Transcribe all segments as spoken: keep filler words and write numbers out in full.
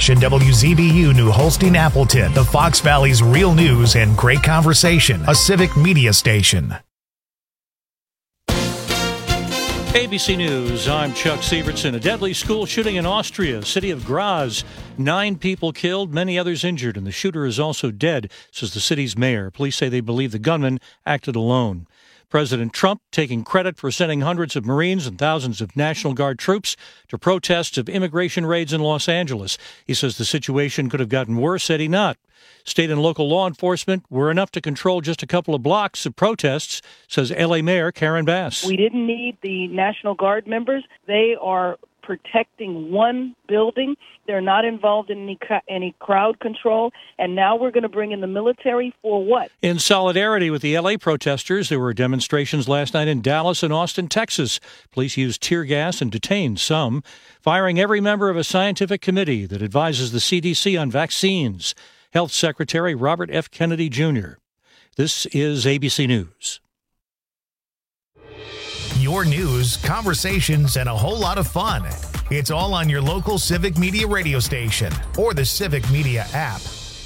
station W Z B U New Holstein Appleton, the Fox Valley's real news and great conversation, a civic media station. A B C News, I'm Chuck Sievertson. A deadly school shooting in Austria, city of Graz. Nine people killed, many others injured, and the shooter is also dead, says the city's mayor. Police say they believe the gunman acted alone. President Trump taking credit for sending hundreds of Marines and thousands of National Guard troops to protests of immigration raids in Los Angeles. He says the situation could have gotten worse had he not. State and local law enforcement were enough to control just a couple of blocks of protests, says L A Mayor Karen Bass. We didn't need the National Guard members. They are protecting one building. They're not involved in any, any crowd control. And now we're going to bring in the military for what? In solidarity with the L A protesters, there were demonstrations last night in Dallas and Austin, Texas. Police used tear gas and detained some, firing every member of a scientific committee that advises the C D C on vaccines. Health Secretary Robert F. Kennedy Junior This is A B C News. Your news, conversations, and a whole lot of fun. It's all on your local Civic Media radio station or the Civic Media app.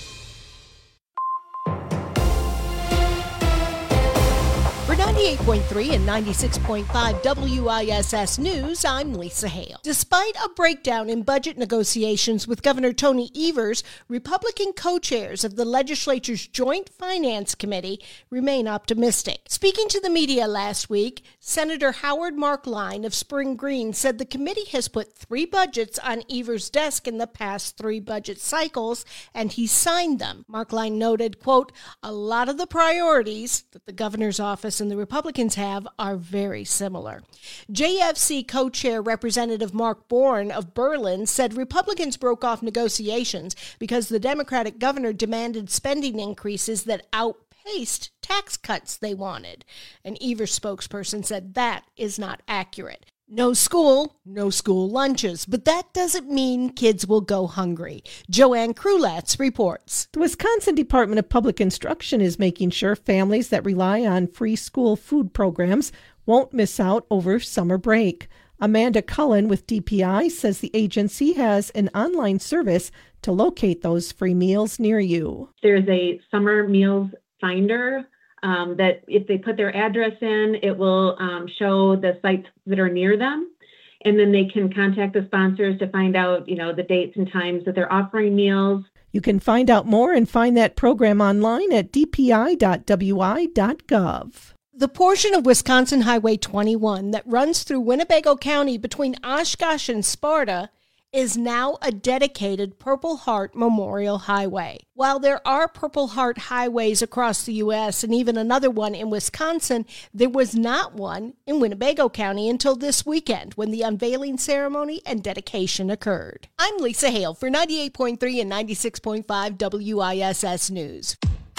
For ninety-eight point three and ninety-six point five W I S S News, I'm Lisa Hale. Despite a breakdown in budget negotiations with Governor Tony Evers, Republican co-chairs of the legislature's Joint Finance Committee remain optimistic. Speaking to the media last week, Senator Howard Markline of Spring Green said the committee has put three budgets on Evers' desk in the past three budget cycles, and he signed them. Markline noted, quote, a lot of the priorities that the governor's office and the Republicans have are very similar. J F C co-chair Representative Mark Bourne of Berlin said Republicans broke off negotiations because the Democratic governor demanded spending increases that outpaced tax cuts they wanted. An Evers spokesperson said that is not accurate. No school, no school lunches, but that doesn't mean kids will go hungry. Joanne Krulatz reports. The Wisconsin Department of Public Instruction is making sure families that rely on free school food programs won't miss out over summer break. Amanda Cullen with D P I says the agency has an online service to locate those free meals near you. There's a summer meals finder Um, that if they put their address in, it will um, show the sites that are near them. And then they can contact the sponsors to find out, you know, the dates and times that they're offering meals. You can find out more and find that program online at d p i dot w i dot gov. The portion of Wisconsin Highway twenty-one that runs through Winnebago County between Oshkosh and Sparta is now a dedicated Purple Heart Memorial Highway. While there are Purple Heart highways across the U S and even another one in Wisconsin, there was not one in Winnebago County until this weekend when the unveiling ceremony and dedication occurred. I'm Lisa Hale for ninety-eight point three and ninety-six point five W I S S News.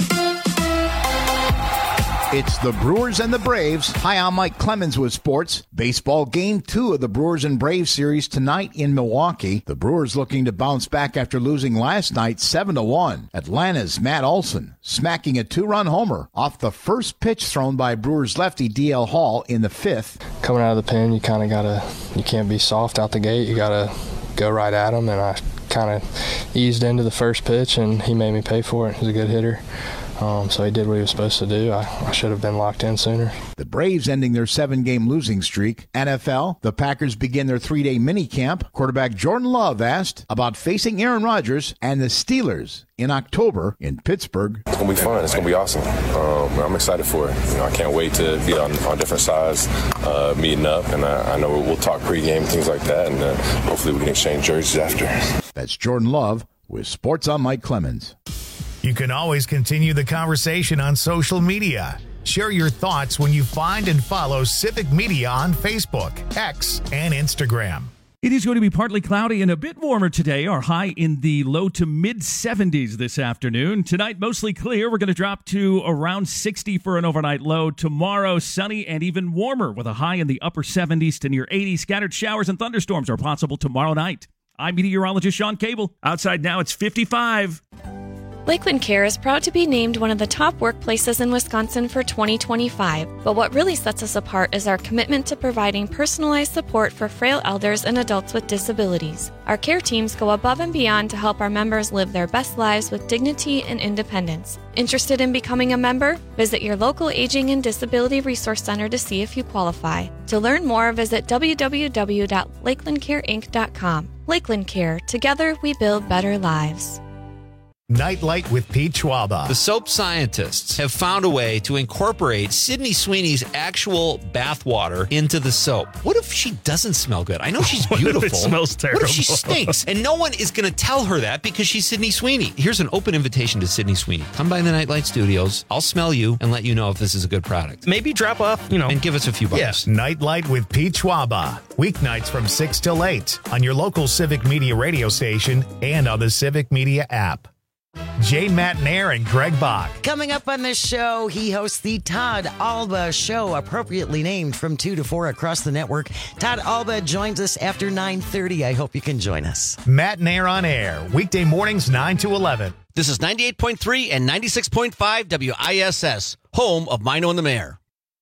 It's the Brewers and the Braves. Hi, I'm Mike Clemens with sports. Baseball game two of the Brewers and Braves series tonight in Milwaukee. The Brewers looking to bounce back after losing last night seven to one. Atlanta's Matt Olson smacking a two-run homer off the first pitch thrown by Brewers lefty D L Hall in the fifth. Coming out of the pen, you kind of got to, you can't be soft out the gate. You got to go right at him, and I kind of eased into the first pitch, and he made me pay for it. He's a good hitter. Um, so he did what he was supposed to do. I, I should have been locked in sooner. The Braves ending their seven-game losing streak. N F L, the Packers begin their three-day minicamp. Quarterback Jordan Love asked about facing Aaron Rodgers and the Steelers in October in Pittsburgh. It's going to be fun. It's going to be awesome. Um, I'm excited for it. You know, I can't wait to be on, on different sides, uh, meeting up, and I, I know we'll talk pregame, things like that, and uh, hopefully we can exchange jerseys after. That's Jordan Love with Sports on Mike Clemens. You can always continue the conversation on social media. Share your thoughts when you find and follow Civic Media on Facebook, X, and Instagram. It is going to be partly cloudy and a bit warmer today. Our high in the low to mid seventies this afternoon. Tonight, mostly clear. We're going to drop to around sixty for an overnight low. Tomorrow, sunny and even warmer with a high in the upper seventies to near eighty. Scattered showers and thunderstorms are possible tomorrow night. I'm meteorologist Sean Cable. Outside now, it's fifty-five. Lakeland Care is proud to be named one of the top workplaces in Wisconsin for twenty twenty-five, but what really sets us apart is our commitment to providing personalized support for frail elders and adults with disabilities. Our care teams go above and beyond to help our members live their best lives with dignity and independence. Interested in becoming a member? Visit your local Aging and Disability Resource Center to see if you qualify. To learn more, visit w w w dot lakeland care inc dot com. Lakeland Care. Together, we build better lives. Nightlight with Pete Schwaba. The soap scientists have found a way to incorporate Sydney Sweeney's actual bathwater into the soap. What if she doesn't smell good? I know she's beautiful. What if it smells terrible? What if she stinks? And no one is going to tell her that because she's Sydney Sweeney. Here's an open invitation to Sydney Sweeney. Come by the Nightlight Studios. I'll smell you and let you know if this is a good product. Maybe drop off, you know. And give us a few bucks. Yes. Nightlight with Pete Schwaba. Weeknights from six till eight on your local Civic Media radio station and on the Civic Media app. Jay Matnair and Greg Bach. Coming up on this show, he hosts the Todd Alba Show, appropriately named from two to four across the network. Todd Alba joins us after nine thirty. I hope you can join us. Matnair on air, weekday mornings nine to eleven. This is ninety-eight point three and ninety-six point five W I S S, home of Mino and the Mayor.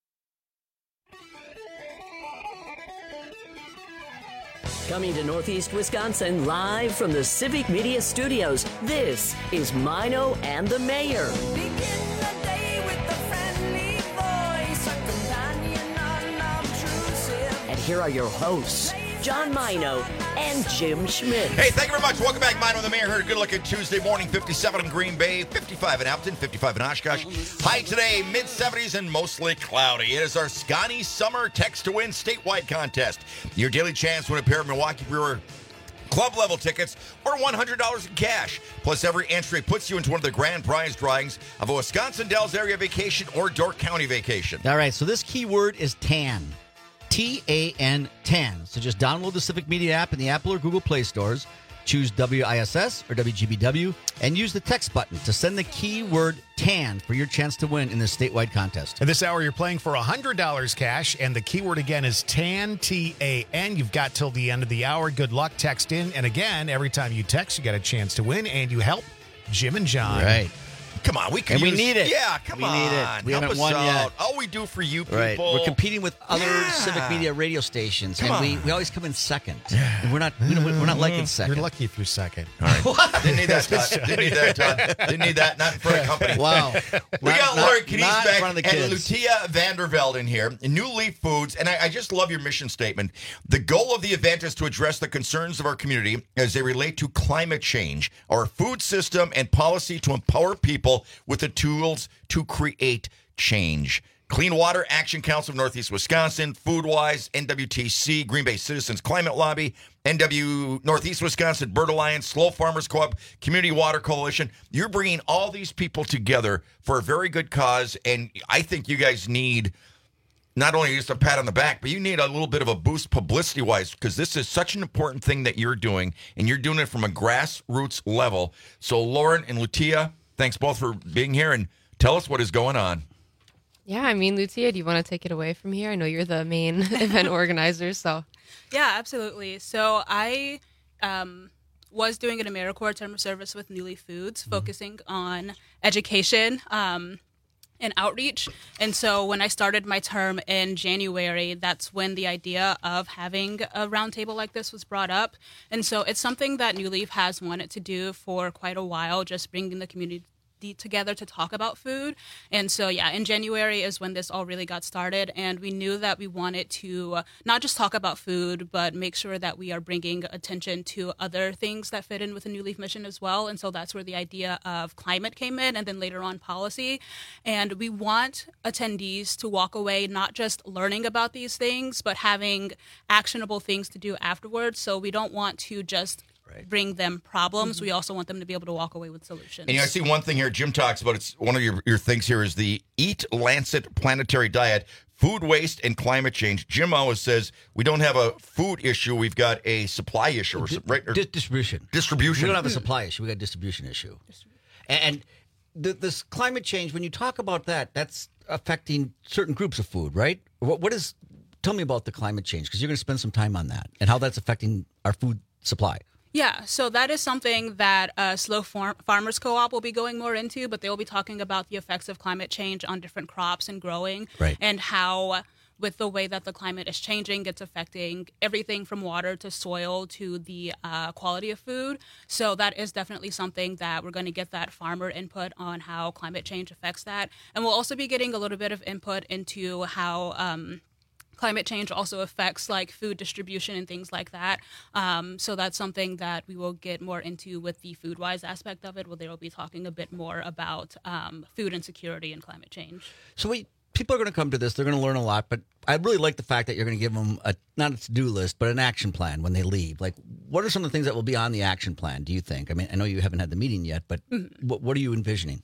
Coming to Northeast Wisconsin, live from the Civic Media Studios, this is Mino and the Mayor. Begin the day with a friendly voice, a companion unobtrusive. And here are your hosts, John Mino and Jim Schmidt. Hey, thank you very much. Welcome back, Mino and the Mayor. Here, good looking Tuesday morning, fifty-seven in Green Bay, fifty-five in Appleton, fifty-five in Oshkosh. High today, mid seventies and mostly cloudy. It is our Scotty Summer Text to Win statewide contest. Your daily chance to win a pair of Milwaukee Brewer club level tickets or one hundred dollars in cash. Plus, every entry puts you into one of the grand prize drawings of a Wisconsin Dells area vacation or Dork County vacation. All right, so this keyword is tan. T A N, tan. So just download the Civic Media app in the Apple or Google Play stores, choose W I S S or W G B W, and use the text button to send the keyword TAN for your chance to win in this statewide contest. And this hour, you're playing for one hundred dollars cash, and the keyword again is TAN, T A N. You've got till the end of the hour. Good luck. Text in. And again, every time you text, you got a chance to win, and you help Jim and John. Right. Come on, we can and use, we need it. Yeah, come we on. need it. We Help haven't us won out. yet. All we do for you people. Right. We're competing with other Yeah. Civic Media radio stations, Come and we, on. we always come in second. And we're not we don't, we're not liking second. You're lucky if you're second. All right. Didn't need that, Todd. Didn't need that, Todd. Didn't need that. Not in front of company. Wow. We Not- got not- Lori Knies not in back front of the and kids. Lutia Vanderveld in here. New Leaf Foods, and I, I just love your mission statement. The goal of the event is to address the concerns of our community as they relate to climate change, our food system, and policy to empower people with the tools to create change. Clean Water Action Council of Northeast Wisconsin, FoodWise, N W T C, Green Bay Citizens Climate Lobby, N W Northeast Wisconsin Bird Alliance, Slow Farmers Co-op, Community Water Coalition. You're bringing all these people together for a very good cause, and I think you guys need not only just a pat on the back, but you need a little bit of a boost publicity-wise, because this is such an important thing that you're doing, and you're doing it from a grassroots level. So Lauren and Lutia, thanks both for being here, and tell us what is going on. Yeah, I mean, Lucia, do you want to take it away from here? I know you're the main event organizer, so. Yeah, absolutely. So I um, was doing an AmeriCorps term of service with New Leaf Foods, mm-hmm. focusing on education um, and outreach. And so when I started my term in January, that's when the idea of having a roundtable like this was brought up. And so it's something that New Leaf has wanted to do for quite a while, just bringing the community together to talk about food. And so, yeah, in January is when this all really got started. And we knew that we wanted to uh, not just talk about food, but make sure that we are bringing attention to other things that fit in with the New Leaf mission as well. And so that's where the idea of climate came in, and then later on policy. And we want attendees to walk away not just learning about these things, but having actionable things to do afterwards. So we don't want to just bring them problems. Mm-hmm. We also want them to be able to walk away with solutions. And you know, I see one thing here Jim talks about. It's one of your, your things here is the Eat Lancet Planetary Diet, food waste and climate change. Jim always says we don't have a food issue. We've got a supply issue. Or, right? Or, Di- distribution. Distribution. We don't have a supply issue. We got a distribution issue. And, and the, this climate change, when you talk about that, that's affecting certain groups of food, right? What, what is, tell me about the climate change, because you're going to spend some time on that and how that's affecting our food supply. Yeah, so that is something that uh, Slow Farm- Farmers Co-op will be going more into, but they will be talking about the effects of climate change on different crops and growing, right. and how, with the way that the climate is changing, it's affecting everything from water to soil to the uh, quality of food. So that is definitely something that we're going to get that farmer input on how climate change affects that. And we'll also be getting a little bit of input into how um, climate change also affects like food distribution and things like that. Um, so that's something that we will get more into with the food-wise aspect of it, where they will be talking a bit more about um, food insecurity and climate change. So we people are going to come to this. They're going to learn a lot, but I really like the fact that you're going to give them a not a to-do list, but an action plan when they leave. Like, what are some of the things that will be on the action plan, do you think? I mean, I know you haven't had the meeting yet, but mm-hmm. what, what are you envisioning?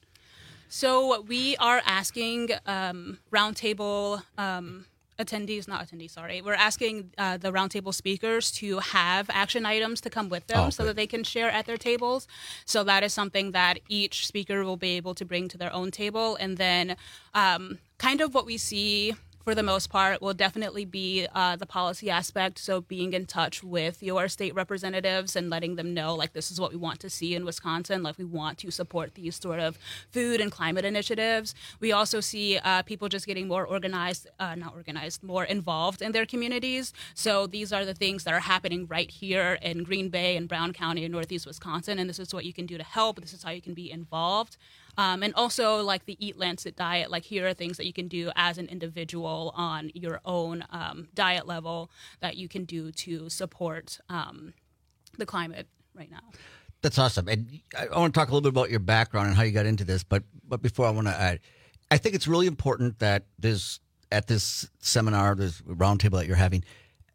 So we are asking um, roundtable um, attendees, not attendees, sorry. We're asking uh, the roundtable speakers to have action items to come with them oh, so that they can share at their tables. So that is something that each speaker will be able to bring to their own table. And then um, kind of what we see for the most part will definitely be uh, the policy aspect. So being in touch with your state representatives and letting them know, like, this is what we want to see in Wisconsin. Like, we want to support these sort of food and climate initiatives. We also see uh, people just getting more organized, uh, not organized, more involved in their communities. So these are the things that are happening right here in Green Bay and Brown County in Northeast Wisconsin. And this is what you can do to help. This is how you can be involved. Um, and also, like the Eat Lancet diet, like here are things that you can do as an individual on your own um, diet level that you can do to support um, the climate right now. That's awesome. And I want to talk a little bit about your background and how you got into this. But but before I want to add, I think it's really important that there's at this seminar, this roundtable that you're having,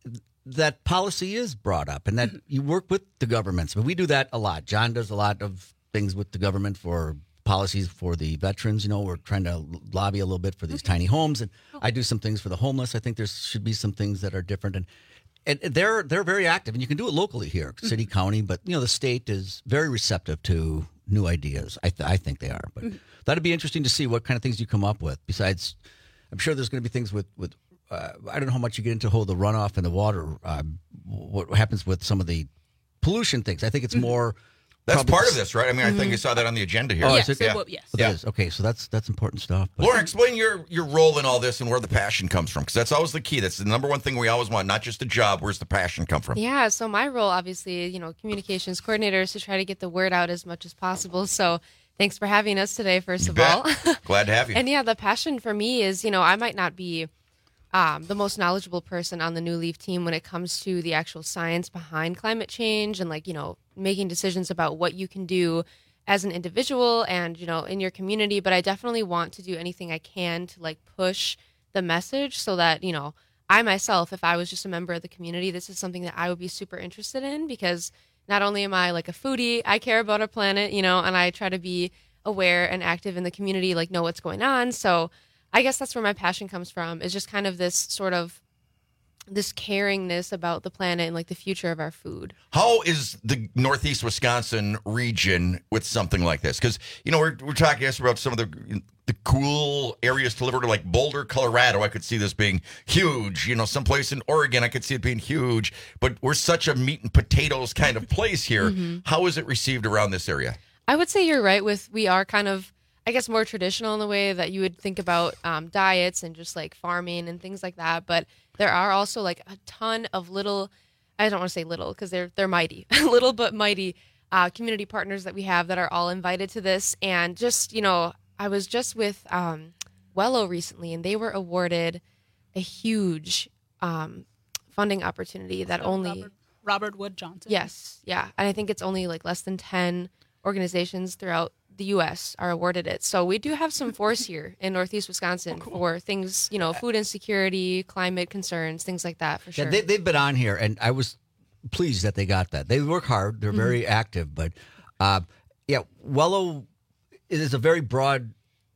that policy is brought up and that mm-hmm. you work with the governments. But we do that a lot. John does a lot of things with the government for policies for the veterans. You know, we're trying to lobby a little bit for these tiny homes, and I do some things for the homeless. I think there should be some things that are different, and and they're they're very active, and you can do it locally here, city, mm-hmm. county, but you know the state is very receptive to new ideas. I th- I think they are, but mm-hmm. that'd be interesting to see what kind of things you come up with. Besides, I'm sure there's going to be things with with uh, I don't know how much you get into whole the runoff and the water. Uh, what happens with some of the pollution things? I think it's mm-hmm. more. That's part of this, right? I mean, mm-hmm. I think you saw that on the agenda here. Oh, yes, is it? it Yeah. will, yes. Well, yeah. that is. Okay, so that's that's important stuff. But. Laura, explain your, your role in all this and where the passion comes from, because that's always the key. That's the number one thing we always want, not just a job. Where's the passion come from? Yeah, so my role, obviously, you know, communications coordinator is to try to get the word out as much as possible. So thanks for having us today, first You of bet. all. Glad to have you. And yeah, the passion for me is, you know, I might not be Um, the most knowledgeable person on the New Leaf team when it comes to the actual science behind climate change and, like, you know, making decisions about what you can do as an individual and, you know, in your community. But I definitely want to do anything I can to, like, push the message so that, you know, I myself, if I was just a member of the community, this is something that I would be super interested in, because not only am I like a foodie, I care about our planet, you know, and I try to be aware and active in the community, like know what's going on. So I guess that's where my passion comes from, is just kind of this sort of this caringness about the planet and like the future of our food. How is the Northeast Wisconsin region with something like this? Because, you know, we're, we're talking yes, about some of the the cool areas to live in, like Boulder, Colorado. I could see this being huge. You know, someplace in Oregon, I could see it being huge. But we're such a meat and potatoes kind of place here. Mm-hmm. How is it received around this area? I would say you're right with we are kind of, I guess, more traditional in the way that you would think about um, diets and just like farming and things like that. But there are also like a ton of little, I don't want to say little because they're they're mighty, little but mighty uh, community partners that we have that are all invited to this. And just, you know, I was just with um, Wello recently, and they were awarded a huge um, funding opportunity that So only Robert, Robert Wood Johnson. Yes, yeah, and I think it's only like less than ten organizations throughout the U S are awarded it. So we do have some force here in Northeast Wisconsin oh, cool. for things, you know, food insecurity, climate concerns, things like that, for sure. Yeah, they, they've been on here, and I was pleased that they got that. They work hard. They're mm-hmm. very active. But, uh, yeah, Wello is a very broad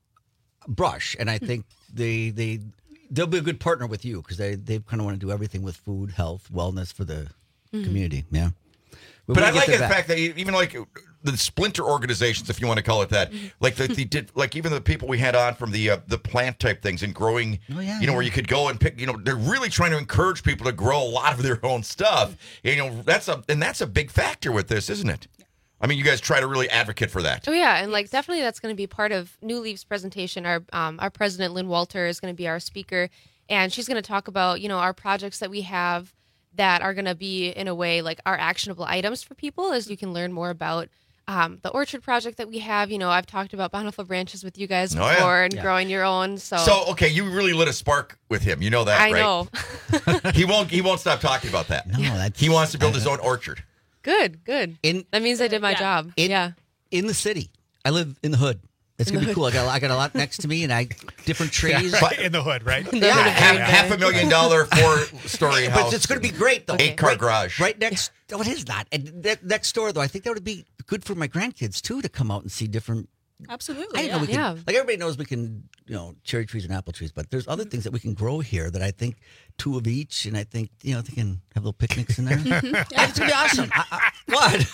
brush, and I think they, they, they'll be a good partner with you because they, they kind of want to do everything with food, health, wellness for the mm-hmm. community. Yeah. We but I get like to the that. fact that even like the splinter organizations, if you want to call it that, like the, the did like even the people we had on from the uh, the plant type things and growing, Oh, yeah, you know, yeah. where you could go and pick, you know, they're really trying to encourage people to grow a lot of their own stuff. You know, that's a and that's a big factor with this, isn't it? I mean, you guys try to really advocate for that. Oh yeah, and like definitely that's going to be part of New Leaf's presentation. Our um, our president Lynn Walter is going to be our speaker, and she's going to talk about you know our projects that we have that are going to be in a way like our actionable items for people, as you can learn more about um, the orchard project that we have. You know, I've talked about Bountiful Branches with you guys Oh, before yeah. and Yeah. growing your own. So, So okay, you really lit a spark with him. You know that, I right? know. he won't. He won't stop talking about that. No, that's, he wants to build his own orchard. Good, good. In that means I did my job. in, yeah. in the city. I live in the hood. It's In gonna the be cool. I got I got a lot next to me, and I different trees. Yeah, right, in the hood, right? Yeah, half, half a million dollar four story house. But it's going to be great though. Eight car right, garage. Right next. Oh, it is not. And that, next door though, I think that would be good for my grandkids too to come out and see different. Absolutely. I didn't yeah. know we can. Yeah. Like everybody knows, we can you know cherry trees and apple trees, but there's other things that we can grow here that I think two of each, and I think you know they can have little picnics in there. Yeah, it's gonna be awesome. I, I, what?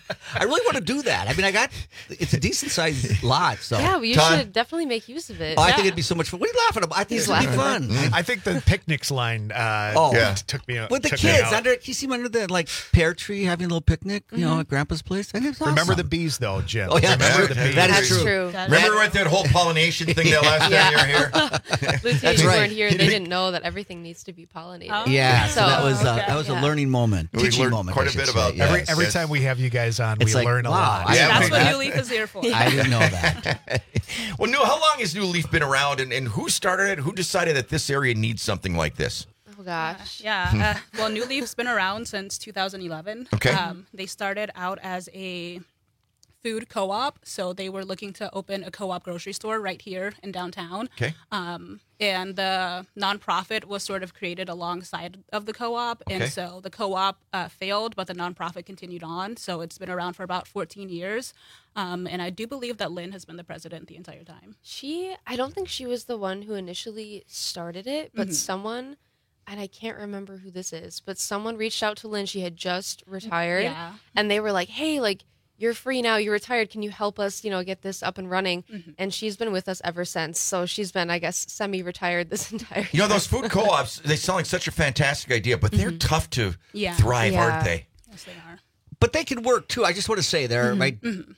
I really want to do that. I mean, I got it's a decent sized lot. So Yeah, well, you Todd? should definitely make use of it. Oh, I Yeah. think it'd be so much fun. What are you laughing about? I think He's it's gonna be laughing. fun. I think the picnics line uh, Oh. Yeah. t- took me With the took me kids out. under, you see them under the like pear tree having a little picnic, you know, at Grandpa's place. I think it's awesome. Remember the bees, though, Jim. Oh, yeah, Remember that's the true. bees. That is That's true. true. Remember what that whole pollination thing that last Yeah. time you were here? Lucy, That's you right. weren't here. They didn't know that everything needs to be pollinated. Oh. Yeah, so, So- that was uh, okay, that was yeah. a learning moment, We teaching learned moment. quite I a should bit say. about yes. Every every Yes. time we have you guys on, It's we like, learn a wow, lot. I- Yeah, That's we- what that- New Leaf is here for. I didn't know that. Well, New, how long has New Leaf been around, and, and who started it? Who decided that this area needs something like this? Oh gosh. Yeah. Uh, well, New Leaf's been around since two thousand eleven. Okay. Um, they started out as a food co-op, so they were looking to open a co-op grocery store right here in downtown. Okay. Um, and the nonprofit was sort of created alongside of the co-op, Okay. and so the co-op uh, failed, but the nonprofit continued on. So it's been around for about fourteen years, um, and I do believe that Lynn has been the president the entire time. She, I don't think she was the one who initially started it, but Mhm. someone, and I can't remember who this is, but someone reached out to Lynn. She had just retired, Yeah. and they were like, "Hey, like you're free now. You're retired. Can you help us, you know, get this up and running?" Mhm. And she's been with us ever since. So she's been, I guess, semi-retired this entire. You know, those food co-ops, they sound like such a fantastic idea, but they're tough to Yeah. thrive, Yeah. aren't they? Yes, they are. But they can work too. I just want to say there, Mm-hmm. right?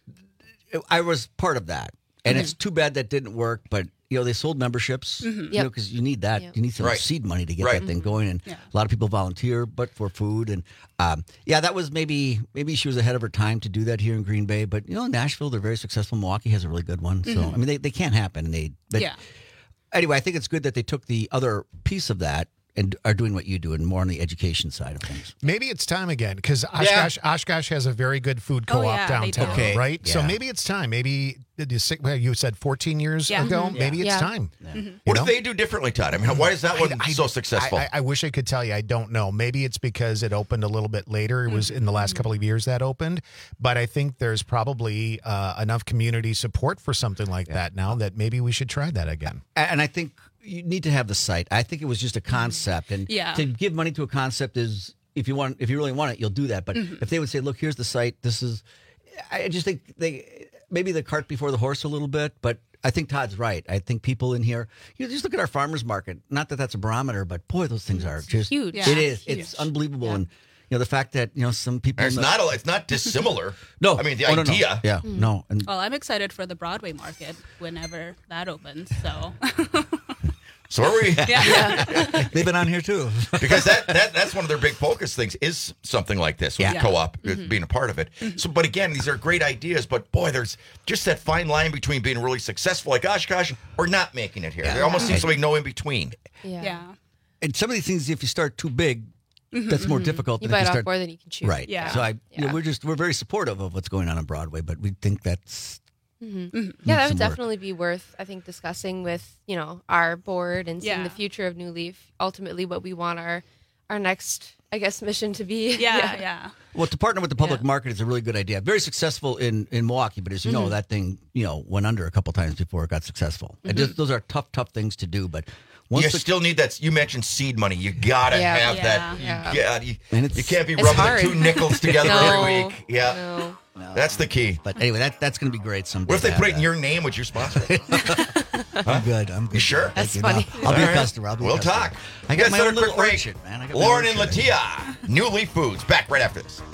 I was part of that, and it's too bad that didn't work. But you know, they sold memberships, Mhm. you know, Yep. because you need that. Yep. You need some Right. seed money to get Right. that thing going, and Yeah. a lot of people volunteer, but for food and um, yeah, that was maybe maybe she was ahead of her time to do that here in Green Bay. But you know, Nashville, they're very successful. Milwaukee has a really good one. So I mean, they, they can't happen. And they but Yeah. anyway, I think it's good that they took the other piece of that and are doing what you do and more on the education side of things. Maybe it's time again because Oshkosh, Oshkosh has a very good food Oh, co-op yeah, they downtown, do. Okay, right? So yeah. maybe it's time. Maybe did you, say, well, you said fourteen years Yeah. ago. Mhm. Maybe it's Yeah. time. Mhm. What You know? do they do differently, Todd? I mean, why is that one I- I- so successful? I, I, I wish I could tell you. I don't know. Maybe it's because it opened a little bit later. It was in the last couple of years that opened. But I think there's probably uh, enough community support for something like that now that maybe we should try that again. And I think you need to have the site. I think it was just a concept, and Yeah. to give money to a concept is if you want, if you really want it, you'll do that. But if they would say, "Look, here's the site. This is," I just think they maybe the cart before the horse a little bit. But I think Todd's right. I think people in here, you know, just look at our farmers market. Not that that's a barometer, but boy, those things are just huge. It Yeah. is. Huge. It's unbelievable, Yeah. and you know the fact that you know some people. it's in the- not. A, it's not dissimilar. No, I mean the oh, no, no. idea. Yeah, no, and Well, I'm excited for the Broadway market whenever that opens. So, So are we? yeah. they've been on here too. Because that, that that's one of their big focus things is something like this with Yeah. co-op uh, being a part of it. So, but again, these are great ideas. But boy, there's just that fine line between being really successful like Oshkosh or not making it here. There almost seems to be no in between. Yeah. Yeah. And some of these things, if you start too big, that's more difficult. You than if bite you off start, more than you can chew. Right. Yeah. So I, you know, Yeah. we're just we're very supportive of what's going on on Broadway, but we think that's Mm-hmm. Yeah, that some would work. definitely be worth, I think, discussing with, you know, our board and seeing Yeah. the future of New Leaf. Ultimately, what we want our our next, I guess, mission to be. Yeah. Yeah. well to partner with the public Yeah. market is a really good idea. Very successful in in Milwaukee, but as you know, that thing you know went under a couple times before it got successful. And just, those are tough, tough things to do. But once You the, still need that. You mentioned seed money. You gotta Yeah. have Yeah. that. You, Yeah. yeah, you, And it's- you can't be It's rubbing hard. the two nickels together No, every week. Yeah. no. No. That's the key. But anyway, that that's going to be great someday. What if they to put have it in your name? Would you sponsor it? that. I'm good. I'm good. You sure? Thank That's you. funny. No, I'll be All a right. customer. I'll be a We'll customer. talk. I You got guys my have a own quick little break. orchard, man. I got my Lauren own and orchard. Latia, New Leaf Foods, back right after this.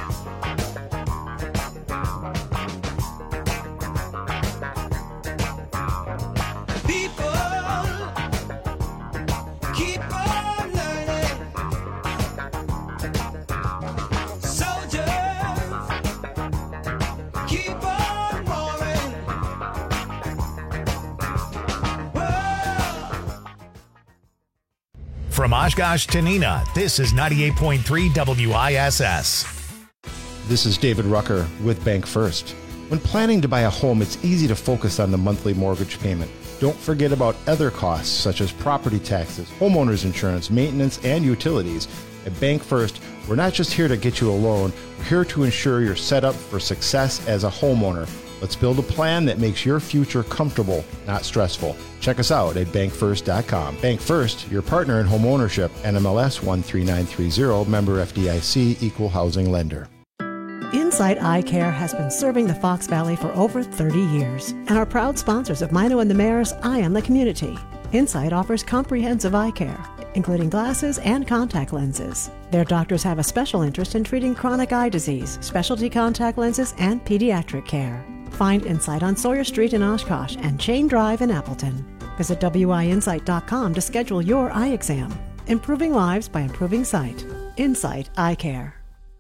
From Oshkosh to Neenah, this is ninety-eight point three W I S S. This is David Rucker with Bank First. When planning to buy a home, it's easy to focus on the monthly mortgage payment. Don't forget about other costs such as property taxes, homeowners insurance, maintenance, and utilities. At Bank First, we're not just here to get you a loan, we're here to ensure you're set up for success as a homeowner. Let's build a plan that makes your future comfortable, not stressful. Check us out at bank first dot com. Bank First, your partner in home ownership, N M L S one three nine three zero, member F D I C, equal housing lender. Insight Eye Care has been serving the Fox Valley for over thirty years and are proud sponsors of Mino and the Mayor's Eye on the Community. Insight offers comprehensive eye care, including glasses and contact lenses. Their doctors have a special interest in treating chronic eye disease, specialty contact lenses, and pediatric care. Find Insight on Sawyer Street in Oshkosh and Chain Drive in Appleton. Visit W I insight dot com to schedule your eye exam. Improving lives by improving sight. Insight Eye Care.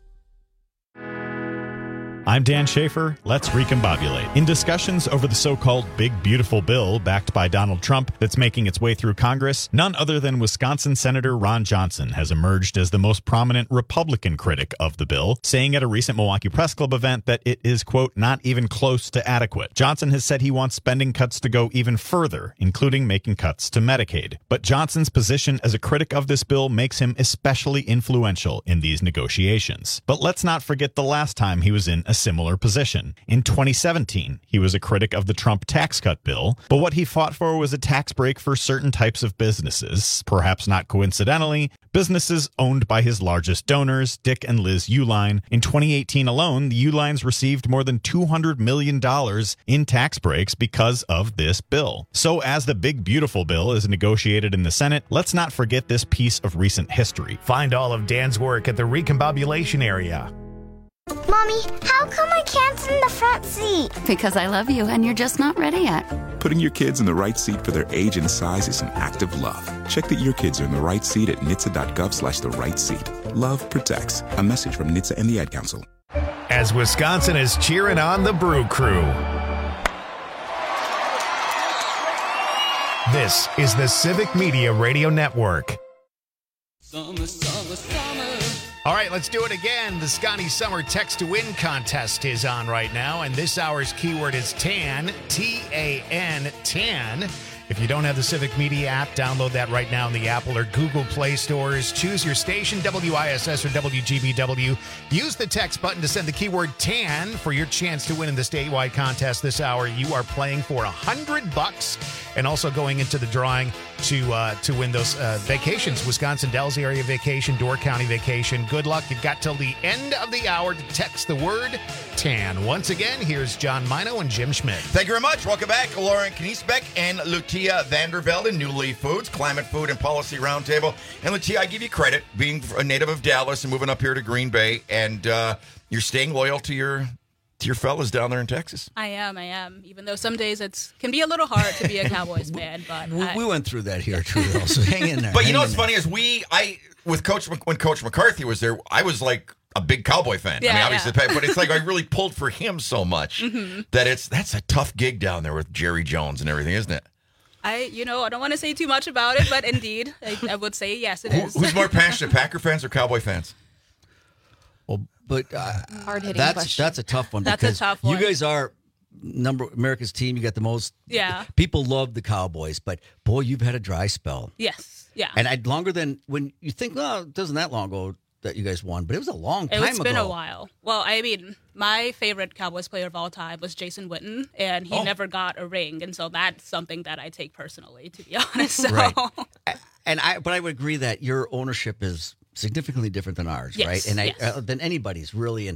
I'm Dan Schaefer. Let's recombobulate. In discussions over the so-called Big Beautiful Bill backed by Donald Trump that's making its way through Congress, none other than Wisconsin Senator Ron Johnson has emerged as the most prominent Republican critic of the bill, saying at a recent Milwaukee Press Club event that it is, quote, not even close to adequate. Johnson has said he wants spending cuts to go even further, including making cuts to Medicaid. But Johnson's position as a critic of this bill makes him especially influential in these negotiations. But let's not forget the last time he was in a similar position. In twenty seventeen, he was a critic of the Trump tax cut bill, but what he fought for was a tax break for certain types of businesses. Perhaps not coincidentally, businesses owned by his largest donors, Dick and Liz Uline. In twenty eighteen alone, the Ulines received more than two hundred million dollars in tax breaks because of this bill. So as the Big Beautiful Bill is negotiated in the Senate, let's not forget this piece of recent history. Find all of Dan's work at the Recombobulation area. Mommy, how come I can't sit in the front seat? Because I love you and you're just not ready yet. Putting your kids in the right seat for their age and size is an act of love. Check that your kids are in the right seat at N H T S A dot gov slash the right seat. Love protects. A message from N H T S A and the Ad Council. As Wisconsin is cheering on the Brew Crew. This is the Civic Media Radio Network. Summer, summer, summer. All right, let's do it again. The Scotty Summer Text to Win contest is on right now, and this hour's keyword is TAN, T A N, TAN. If you don't have the Civic Media app, download that right now in the Apple or Google Play stores. Choose your station, W I S S or W G B W. Use the text button to send the keyword TAN for your chance to win in the statewide contest this hour. You are playing for a hundred bucks and also going into the drawing to uh, to win those uh, vacations. Wisconsin Dells area vacation, Door County vacation. Good luck. You've got till the end of the hour to text the word TAN. Once again, here's John Mino and Jim Schmidt. Thank you very much. Welcome back, Lauren Kniesbeck and Lutia Vandervelde, New Leaf Foods, Climate Food and Policy Roundtable. And Lutia, I give you credit, being a native of Dallas and moving up here to Green Bay, and uh, you're staying loyal to your to your fellas down there in Texas. I am, I am. Even though some days it can be a little hard to be a Cowboys fan, but We, I, we went through that here too, though, so hang in there. But you hang know in what's there. funny is we, I with Coach when Coach McCarthy was there, I was like a big Cowboy fan. I Yeah, mean, obviously, yeah. but it's like I really pulled for him so much Mhm. that it's that's a tough gig down there with Jerry Jones and everything, isn't it? I, you know, I don't want to say too much about it, but indeed, I, I would say yes, it Who, is. who's more passionate, Packer fans or Cowboy fans? Well, but uh, Hard-hitting that's question. that's a tough one That's a because tough you one. guys are number America's team. You got the most. Yeah. People love the Cowboys, but boy, you've had a dry spell. Yes, yeah. And I longer than when you think. Well, it wasn't that long ago that you guys won, but it was a long time It's ago. been a while. Well, I mean, my favorite Cowboys player of all time was Jason Witten, and he Oh. never got a ring, and so that's something that I take personally, to be honest. So. Right. And I, but I would agree that your ownership is significantly different than ours, Yes, right? And I, yes. uh, than anybody's really. And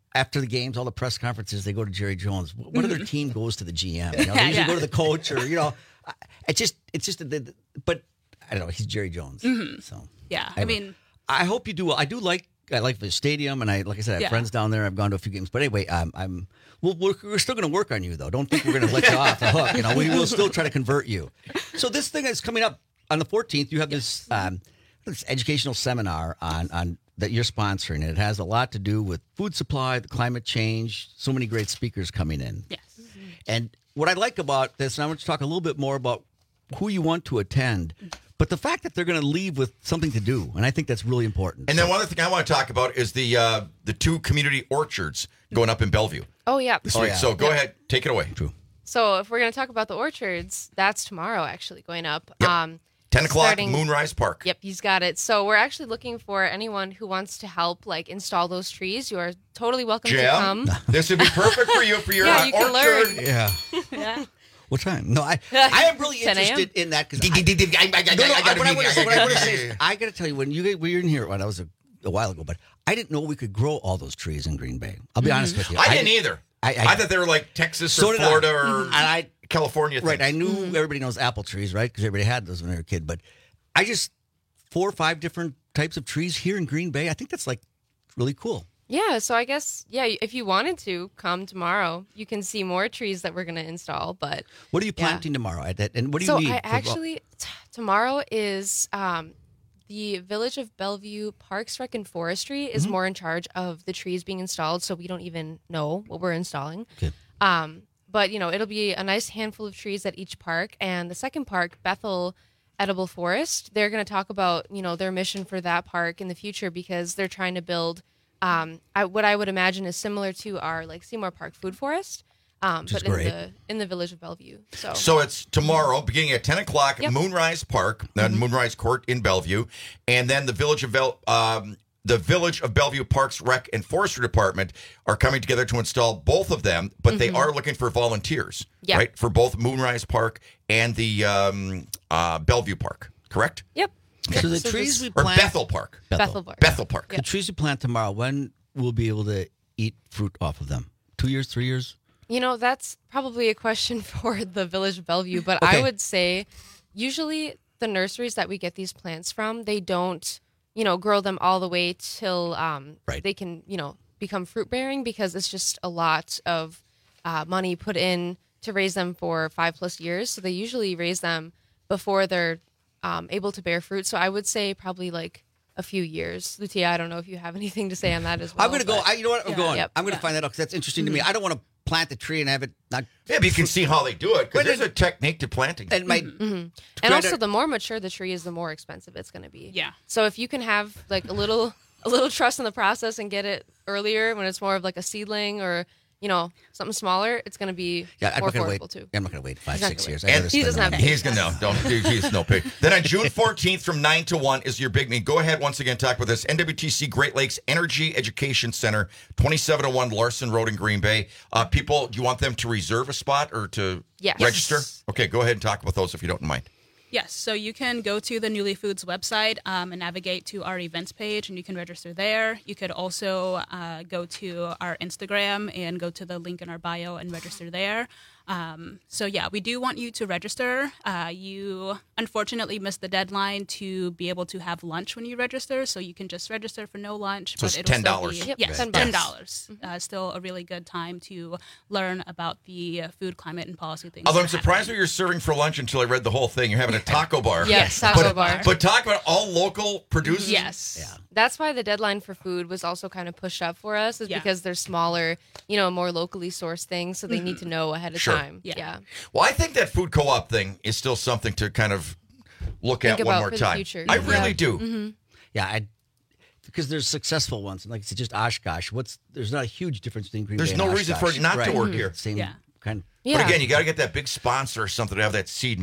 after the games, all the press conferences, they go to Jerry Jones. What other team goes to the G M? You know, they usually Yeah. go to the coach, or you know, it's just it's just. The, but I don't know. He's Jerry Jones, Mhm. so Yeah, I I don't know. mean, I hope you do well. I do like I like the stadium, and I like I said, I have Yeah. friends down there. I've gone to a few games, but anyway, I'm I'm we'll, we're, we're still going to work on you though. Don't think we're going to let you off the hook. You know, we will still try to convert you. So this thing is coming up on the fourteenth. You have this um, this educational seminar on on that you're sponsoring. It has a lot to do with food supply, the climate change. So many great speakers coming in. Yes. And what I like about this, and I want to talk a little bit more about who you want to attend, but the fact that they're going to leave with something to do, and I think that's really important. And then one other thing I want to talk about is the uh, the two community orchards going up in Bellevue Oh, yeah. this week. So go ahead, take it away. True. So if we're going to talk about the orchards, that's tomorrow actually going up. Um, ten o'clock, starting- Moonrise Park. Yep, he's got it. So we're actually looking for anyone who wants to help, like install those trees. You are totally welcome to Jim, come. this would be perfect for you for your Yeah, uh, you can orchard. learn. Yeah. yeah. What time? No, I I am really ten a m? interested in that because I, no, no, I, what I want to say, what I want to say is, I got to tell you, when you we were in here, well, that was a, a while ago, but I didn't know we could grow all those trees in Green Bay. I'll be honest with you. I didn't either. I, I thought they were like Texas So or did I. Florida or Mhm. And I- California. Right, I things. knew everybody knows apple trees, right? Because everybody had those when they were a kid. But I just four or five different types of trees here in Green Bay. I think that's like really cool. Yeah, so I guess, yeah, if you wanted to come tomorrow, you can see more trees that we're going to install. But What are you Yeah. planting tomorrow? At that, and what do so you need? I for- actually, t- tomorrow is um, the Village of Bellevue Parks, Rec, and Forestry is Mm-hmm. more in charge of the trees being installed, so we don't even know what we're installing. Okay. Um, but, you know, it'll be a nice handful of trees at each park. And the second park, Bethel Edible Forest, they're going to talk about, you know, their mission for that park in the future because they're trying to build um, I, what I would imagine is similar to our, like, Seymour Park Food Forest, um, Which is but in great. the in the Village of Bellevue. So, So it's tomorrow, beginning at ten o'clock, Yep. Moonrise Park, uh, Mm-hmm. Moonrise Court in Bellevue, and then the Village of Bel- um, the Village of Bellevue Parks, Rec, and Forestry Department are coming together to install both of them, but they Mhm. are looking for volunteers, Yeah. right, for both Moonrise Park and the um, uh, Bellevue Park, correct? Yep. So the So trees this- we Or plant Bethel Park. Bethel Park. Bethel Park. The trees we plant tomorrow, when we'll be able to eat fruit off of them? Two years, three years? You know, that's probably a question for the Village of Bellevue, but Okay. I would say usually the nurseries that we get these plants from, they don't, you know, grow them all the way till um, Right. they can, you know, become fruit bearing because it's just a lot of uh, money put in to raise them for five plus years. So they usually raise them before they're um, able to bear fruit. So I would say probably like a few years. Lutia, I don't know if you have anything to say on that as well. I'm going to go. but- I, you know what? I'm Yeah. going. Yep. I'm going to Yeah. find that out because that's interesting to me. I don't want to plant the tree and have it not. Yeah, but you can see how they do it, because But there's it- a technique to planting. And my Mhm. And Greta- also, the more mature the tree is, the more expensive it's going to be. Yeah. So if you can have like a little, a little trust in the process and get it earlier when it's more of like a seedling or you know something smaller, it's going to be Yeah, I'm more not going to wait. affordable too. I'm not going to wait five, He's not six gonna years. wait. I And gotta he spend doesn't the have money. He's gonna no, don't. He's no pay. Then on June fourteenth from nine to one is your big meeting. Go ahead once again. Talk with us. N W T C Great Lakes Energy Education Center, twenty-seven oh one Larson Road in Green Bay. Uh, people, do you want them to reserve a spot or to Yes. register? Yes. Okay, go ahead and talk about those if you don't mind. Yes, so you can go to the Newly Foods website um, and navigate to our events page, and you can register there. You could also uh, go to our Instagram and go to the link in our bio and register there. Um, so yeah, we do want you to register. Uh, you unfortunately missed the deadline to be able to have lunch when you register, so you can just register for no lunch. So it's it'll ten dollars. still be- Yep, Yes, ten ten bucks. dollars. Uh, still a really good time to learn about the uh, food, climate, and policy things. Although I'm that are surprised what you're serving for lunch until I read the whole thing. You're having a taco bar. Yes, taco but, bar. But talk about all local producers. Yes. Yeah. That's why the deadline for food was also kind of pushed up for us, is Yeah. because they're smaller, you know, more locally sourced things, so they need to know ahead of Sure. time. Yeah. yeah. Well, I think that food co-op thing is still something to kind of look Think at one about more for the time. future. I Yeah. really do. Mhm. Yeah, I, because there's successful ones. Like I said, just Oshkosh. What's there's not a huge difference between Green There's Bay no and reason for Oshkosh. it not to Right. work here. Same Yeah. kind. Yeah. But again, you got to get that big sponsor or something to have that seed money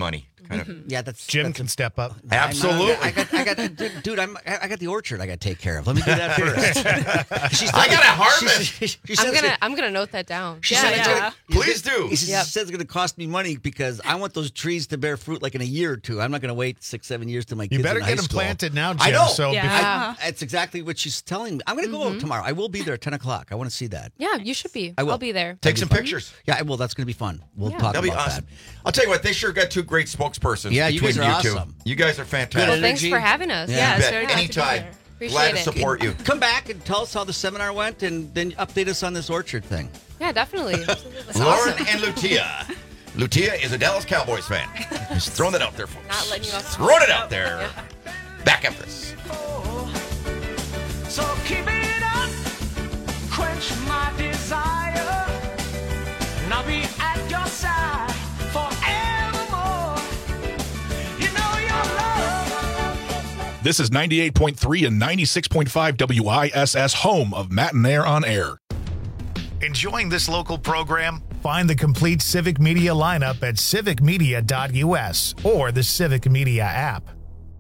kind of. Yeah, that's Jim that's can step up. Absolutely. I got, I got, dude. I'm, I got the orchard. I got to take care of. Let me do that first. She's I got to harvest. She, she, she I'm says gonna it- I'm gonna note that down. She yeah, said it's yeah. gonna- Please do. She says Yep. it's going to cost me money because I want those trees to bear fruit like in a year or two. I'm not going to wait six, seven years till my kids You better are in high get them school. planted now, Jim. I know. So Yeah. before- I, that's exactly what she's telling me. I'm going to go Mhm. tomorrow. I will be there at ten o'clock. I want to see that. Yeah, you should be. I will. I'll be there. Take That'd some be fun. pictures. Yeah, I will. That's going to be fun. We'll Yeah. talk That'll be about awesome. that. I'll tell you what, they sure got two great spokespersons Yeah, you between guys are you two. awesome. You guys are fantastic. Well, thanks energy. for having us. Yeah. Yeah, You it's bet. very glad to be Anytime. here. Appreciate Glad to it. support you. Come back and tell us how the seminar went, and then update us on this orchard thing. Yeah, definitely. That's Lauren awesome. and Lutia. Lutia is a Dallas Cowboys fan. Just throwing that out there, folks. Not letting you off. Throwing it out there. Back after this. So keep it up, quench my desire, and I'll be at your side forevermore. You know your love. This is ninety-eight point three and ninety-six point five W I S S, home of Matt and Air on Air. Enjoying this local program? Find the complete Civic Media lineup at civic media dot U S or the Civic Media app.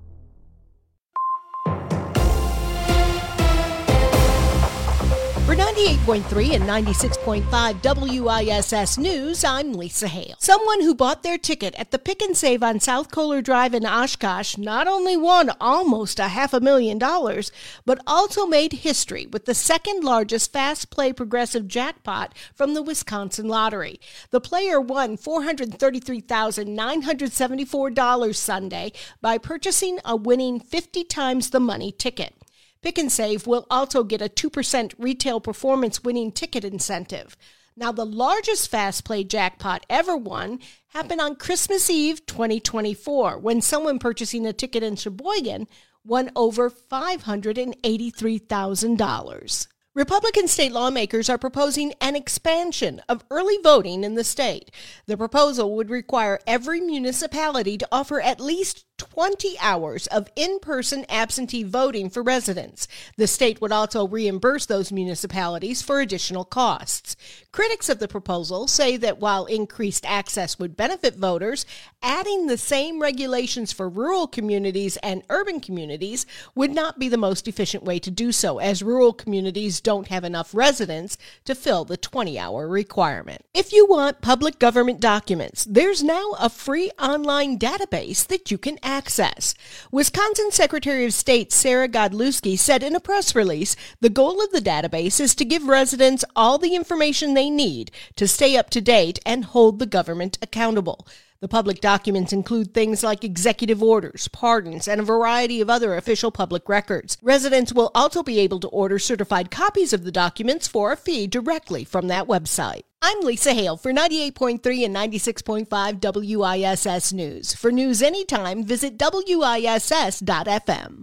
For ninety-eight point three and ninety-six point five W I S S News, I'm Lisa Hale. Someone who bought their ticket at the Pick and Save on South Kohler Drive in Oshkosh not only won almost a half a million dollars, but also made history with the second largest fast play progressive jackpot from the Wisconsin Lottery. The player won four hundred thirty-three thousand nine hundred seventy-four dollars Sunday by purchasing a winning fifty times the money ticket. Pick and Save will also get a two percent retail performance winning ticket incentive. Now, the largest fast play jackpot ever won happened on Christmas Eve twenty twenty-four, when someone purchasing a ticket in Sheboygan won over five hundred eighty-three thousand dollars. Republican state lawmakers are proposing an expansion of early voting in the state. The proposal would require every municipality to offer at least twenty hours of in-person absentee voting for residents. The state would also reimburse those municipalities for additional costs. Critics of the proposal say that while increased access would benefit voters, adding the same regulations for rural communities and urban communities would not be the most efficient way to do so, as rural communities don't have enough residents to fill the twenty-hour requirement. If you want public government documents, there's now a free online database that you can access. Wisconsin Secretary of State Sarah Godlewski said in a press release, the goal of the database is to give residents all the information they need to stay up to date and hold the government accountable. The public documents include things like executive orders, pardons, and a variety of other official public records. Residents will also be able to order certified copies of the documents for a fee directly from that website. I'm Lisa Hale for ninety-eight point three and ninety-six point five W I S S News. For news anytime, visit W I S S dot F M.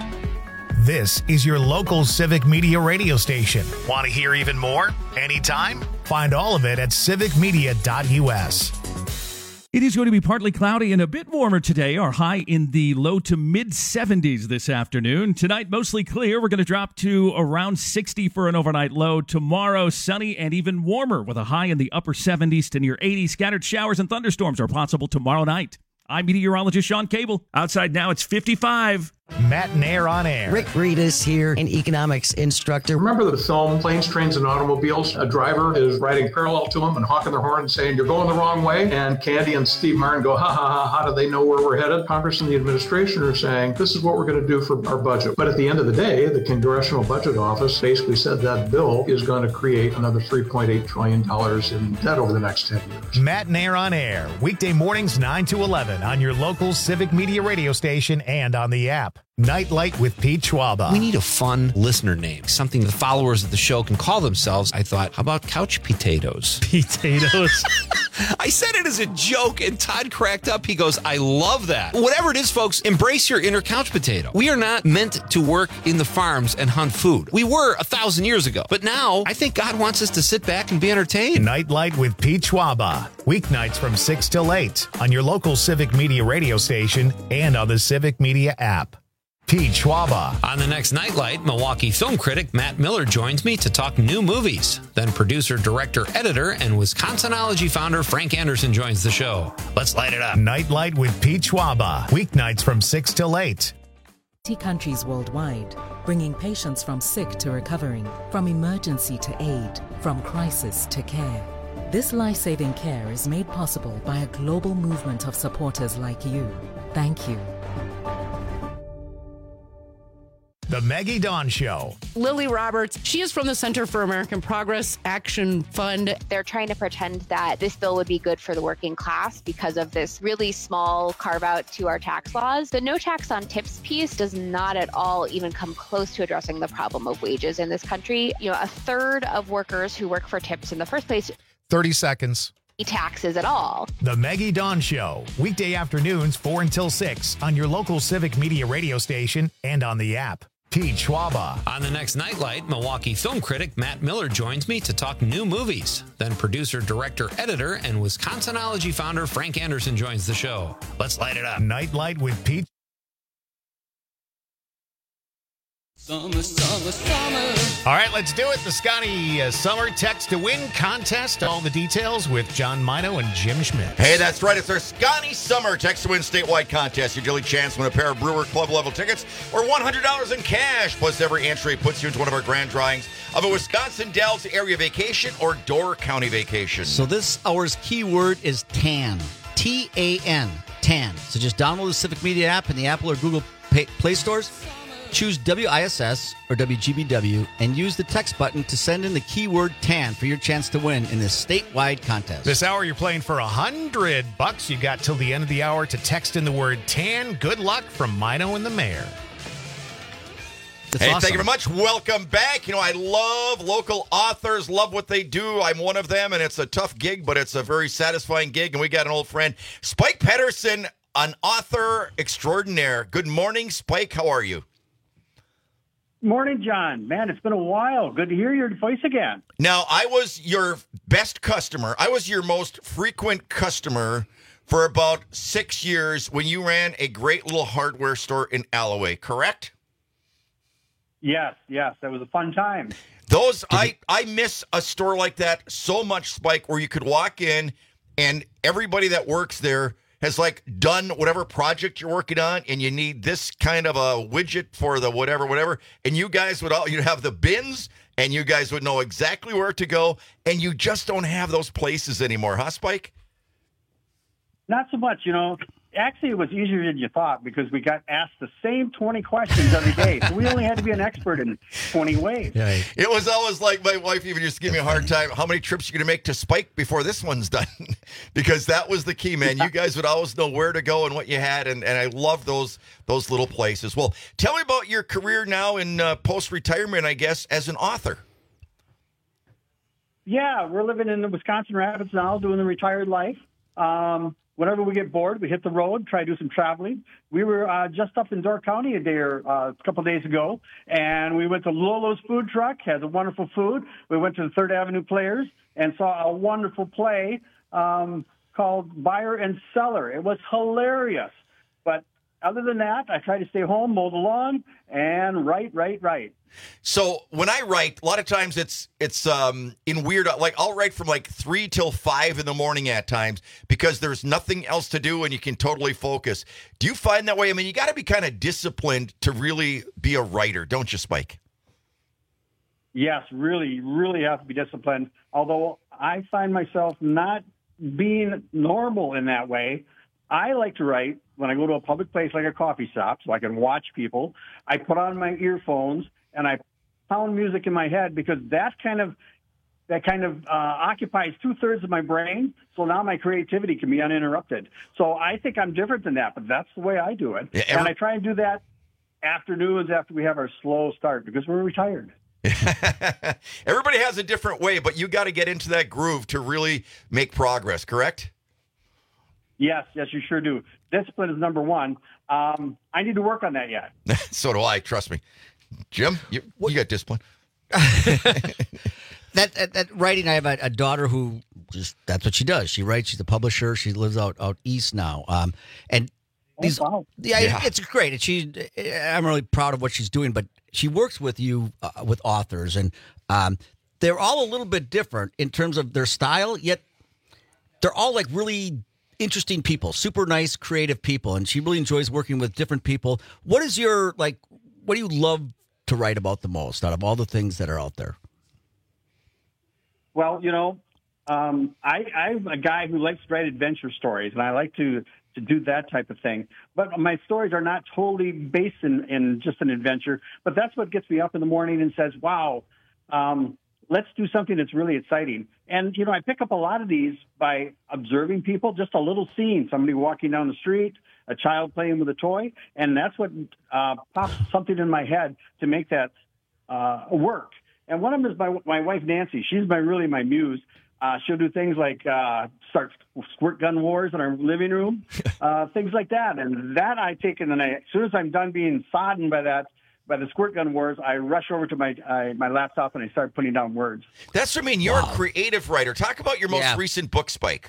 This is your local Civic Media radio station. Want to hear even more? Anytime? Find all of it at civic media dot U S. It is going to be partly cloudy and a bit warmer today. Our high in the low to mid seventies this afternoon. Tonight, mostly clear. We're going to drop to around sixty for an overnight low. Tomorrow, sunny and even warmer with a high in the upper seventies to near eighty. Scattered showers and thunderstorms are possible tomorrow night. I'm meteorologist Sean Cable. Outside now, it's fifty-five. Matt and Air on Air. Rick Reedus here, an economics instructor. Remember the film Planes, Trains, and Automobiles? A driver is riding parallel to him and honking their horn and saying, "You're going the wrong way." And Candy and Steve Martin go, ha, ha, ha, how do they know where we're headed? Congress and the administration are saying, this is what we're going to do for our budget. But at the end of the day, the Congressional Budget Office basically said that bill is going to create another three point eight trillion dollars in debt over the next ten years. Matt and Air on Air. Weekday mornings nine to eleven on your local Civic Media radio station and on the app. Nightlight with Pete Schwaba. We need a fun listener name, something the followers of the show can call themselves. I thought, how about couch potatoes? Potatoes. I said it as a joke, and Todd cracked up. He goes, I love that. Whatever it is, folks, embrace your inner couch potato. We are not meant to work in the farms and hunt food. We were a thousand years ago. But now, I think God wants us to sit back and be entertained. Nightlight with Pete Schwaba. Weeknights from six till eight on your local Civic Media radio station and on the Civic Media app. Pete Schwaba. On the next Nightlight, Milwaukee film critic Matt Miller joins me to talk new movies. Then producer, director, editor, and Wisconsinology founder Frank Anderson joins the show. Let's light it up. Nightlight with Pete Schwaba. Weeknights from six till eight. Countries worldwide, bringing patients from sick to recovering, from emergency to aid, from crisis to care. This life-saving care is made possible by a global movement of supporters like you. Thank you. The Maggie Dawn Show. Lily Roberts, she is from the Center for American Progress Action Fund. They're trying to pretend that this bill would be good for the working class because of this really small carve out to our tax laws. The no tax on tips piece does not at all even come close to addressing the problem of wages in this country. You know, a third of workers who work for tips in the first place thirty seconds. Taxes at all. The Maggie Dawn Show. Weekday afternoons, four until six on your local Civic Media radio station and on the app. Pete Schwaba. On the next Nightlight, Milwaukee film critic Matt Miller joins me to talk new movies. Then producer, director, editor, and Wisconsinology founder Frank Anderson joins the show. Let's light it up. Nightlight with Pete. Summer, summer, summer. All right, let's do it. The Scotty uh, Summer Text to Win contest. All the details with John Mino and Jim Schmidt. Hey, that's right. It's our Scotty Summer Text to Win statewide contest. Your daily chance to win a pair of Brewer Club level tickets or one hundred dollars in cash. Plus, every entry puts you into one of our grand drawings of a Wisconsin Dells area vacation or Door County vacation. So this hour's keyword is tan. T A N. Tan. So just download the Civic Media app in the Apple or Google Play stores. Choose W I S S or W G B W and use the text button to send in the keyword TAN for your chance to win in this statewide contest. This hour, you're playing for a hundred bucks. You got till the end of the hour to text in the word TAN. Good luck from Mino and the Mayor. That's hey, awesome. Thank you very much. Welcome back. You know, I love local authors, love what they do. I'm one of them, and it's a tough gig, but it's a very satisfying gig. And we got an old friend, Spike Pedersen, an author extraordinaire. Good morning, Spike. How are you? Morning, John. Man, it's been a while. Good to hear your voice again. Now, I was your best customer. I was your most frequent customer for about six years when you ran a great little hardware store in Alloway, correct? Yes, yes. That was a fun time. Those, I, I miss a store like that so much, Spike, where you could walk in and everybody that works there has like done whatever project you're working on, and you need this kind of a widget for the whatever, whatever, and you guys would all, you'd have the bins, and you guys would know exactly where to go, and you just don't have those places anymore, huh, Spike? Not so much, you know. Actually, it was easier than you thought because we got asked the same twenty questions every day. So we only had to be an expert in twenty ways. Right. It was always like my wife even just give me a hard time. How many trips are you going to make to Spike before this one's done? Because that was the key, man. You guys would always know where to go and what you had, and, and I love those those little places. Well, tell me about your career now in uh, post-retirement, I guess, as an author. Yeah, we're living in the Wisconsin Rapids now, doing the retired life. Um Whenever we get bored, we hit the road, try to do some traveling. We were uh, just up in Door County a day or uh, a couple of days ago, and we went to Lolo's Food Truck, has a wonderful food. We went to the Third Avenue Players and saw a wonderful play um, called Buyer and Seller. It was hilarious. But other than that, I try to stay home, mow the lawn, and write, write, write. So when I write, a lot of times it's it's um, in weird, like I'll write from like three till five in the morning at times because there's nothing else to do and you can totally focus. Do you find that way? I mean, you got to be kind of disciplined to really be a writer, don't you, Spike? Yes, really, really have to be disciplined. Although I find myself not being normal in that way. I like to write when I go to a public place like a coffee shop so I can watch people. I put on my earphones and I pound music in my head because that kind of that kind of uh, occupies two-thirds of my brain. So now my creativity can be uninterrupted. So I think I'm different than that, but that's the way I do it. Yeah, every- and I try and do that afternoons after we have our slow start because we're retired. Everybody has a different way, but you got to get into that groove to really make progress, correct? Yes, yes, you sure do. Discipline is number one. Um, I need to work on that yet. So do I, trust me. Jim, you, you got discipline. that, that that writing, I have a, a daughter who just, that's what she does. She writes, she's a publisher. She lives out, out east now. Um, and these. Oh, wow. yeah, Yeah. it's great. And she, I'm really proud of what she's doing. But she works with you uh, with authors, and um, they're all a little bit different in terms of their style. Yet they're all like really interesting people, super nice, creative people, and she really enjoys working with different people. What is your like? What do you love to write about the most out of all the things that are out there? Well, you know, um, I, I'm a guy who likes to write adventure stories, and I like to, to do that type of thing. But my stories are not totally based in, in just an adventure, but that's what gets me up in the morning and says, wow, um, let's do something that's really exciting. And, you know, I pick up a lot of these by observing people, just a little scene, somebody walking down the street, a child playing with a toy, and that's what uh, pops something in my head to make that uh, work. And one of them is my, my wife, Nancy. She's my really my muse. Uh, she'll do things like uh, start squirt gun wars in our living room, uh, things like that. And that I take, and then I, as soon as I'm done being sodden by that, by the squirt gun wars, I rush over to my uh, my laptop and I start putting down words. That's what I mean. You're wow. a creative writer. Talk about your most Yeah. recent book, Spike.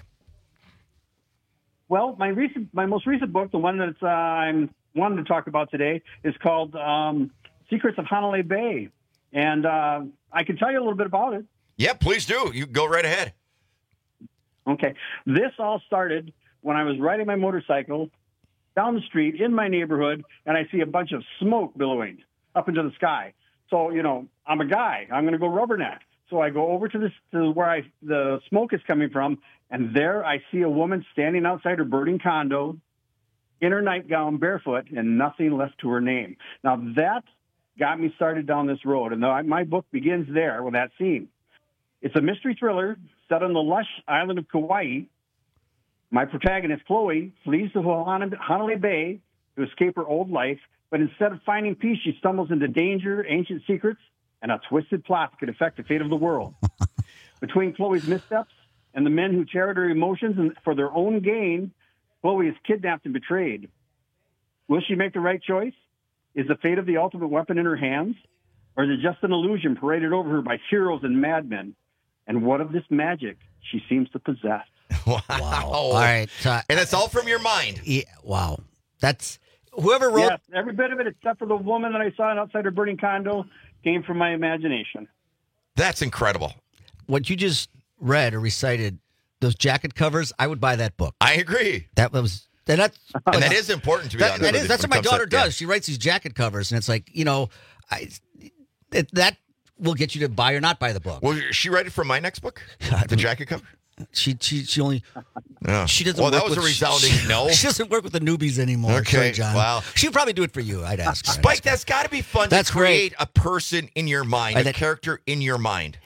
Well, my recent, my most recent book, the one that uh, I'm wanting to talk about today, is called um, Secrets of Hanalei Bay. And uh, I can tell you a little bit about it. Yeah, please do. You go right ahead. Okay. This all started when I was riding my motorcycle down the street in my neighborhood, and I see a bunch of smoke billowing up into the sky. So, you know, I'm a guy. I'm going to go rubberneck. So I go over to this to where I, the smoke is coming from, and there I see a woman standing outside her burning condo in her nightgown, barefoot, and nothing left to her name. Now, that got me started down this road, and the, my book begins there with that scene. It's a mystery thriller set on the lush island of Kauai. My protagonist, Chloe, flees to Hanalei Bay to escape her old life, but instead of finding peace, she stumbles into danger, ancient secrets, and a twisted plot that could affect the fate of the world. Between Chloe's missteps and the men who cherish her emotions and for their own gain, Chloe is kidnapped and betrayed. Will she make the right choice? Is the fate of the ultimate weapon in her hands? Or is it just an illusion paraded over her by heroes and madmen? And what of this magic she seems to possess? Wow. All right. Uh, and it's all from your mind. Yeah, wow. That's whoever wrote. Yes, every bit of it, except for the woman that I saw outside her burning condo, came from my imagination. That's incredible. What you just read or recited, those jacket covers, I would buy that book. I agree. That was. And, that's, and that is important to be that, honest. That with is, you that's what when my it comes daughter to- does. yeah. She writes these jacket covers, and it's like, you know, I, it, that will get you to buy or not buy the book. Will she write it for my next book? The jacket cover? She she she only Yeah. she doesn't. Well, that work was with, a resounding she, no. She doesn't work with the newbies anymore. Okay, Sorry, John. wow. She'd probably do it for you. I'd ask her. I'd Spike, ask her. that's got to be fun That's to create great. a person in your mind, I a think- character in your mind.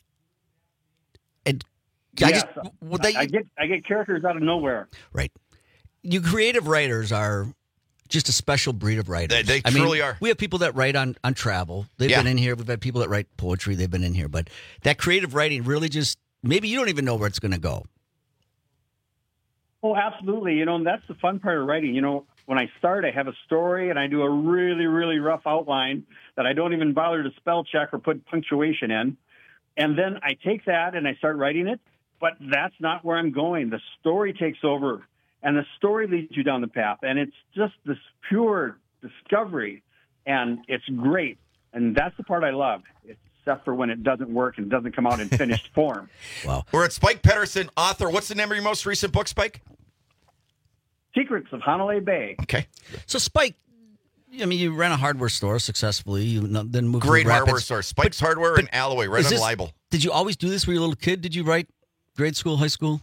And I Yes, just well, they, I get I get characters out of nowhere. right. You creative writers are just a special breed of writers. They- they I mean, truly are. We have people that write on, on travel. They've Yeah. been in here. We've had people that write poetry. They've been in here. But that creative writing really just maybe you don't even know where it's going to go. Oh, absolutely. You know, and that's the fun part of writing. You know, when I start, I have a story and I do a really, really rough outline that I don't even bother to spell check or put punctuation in. And then I take that and I start writing it, but that's not where I'm going. The story takes over and the story leads you down the path. And it's just this pure discovery and it's great. And that's the part I love, except for when it doesn't work and doesn't come out in finished form. Wow. We're at Spike Pedersen, author. What's the name of your most recent book, Spike? Secrets of Hanalei Bay. Okay. So Spike, I mean, you ran a hardware store successfully. You n- then moved Great to Rapids. hardware store. Spike's Hardware in Alloway, right is on this- Libel. Did you always do this when you were a little kid? Did you write grade school, high school?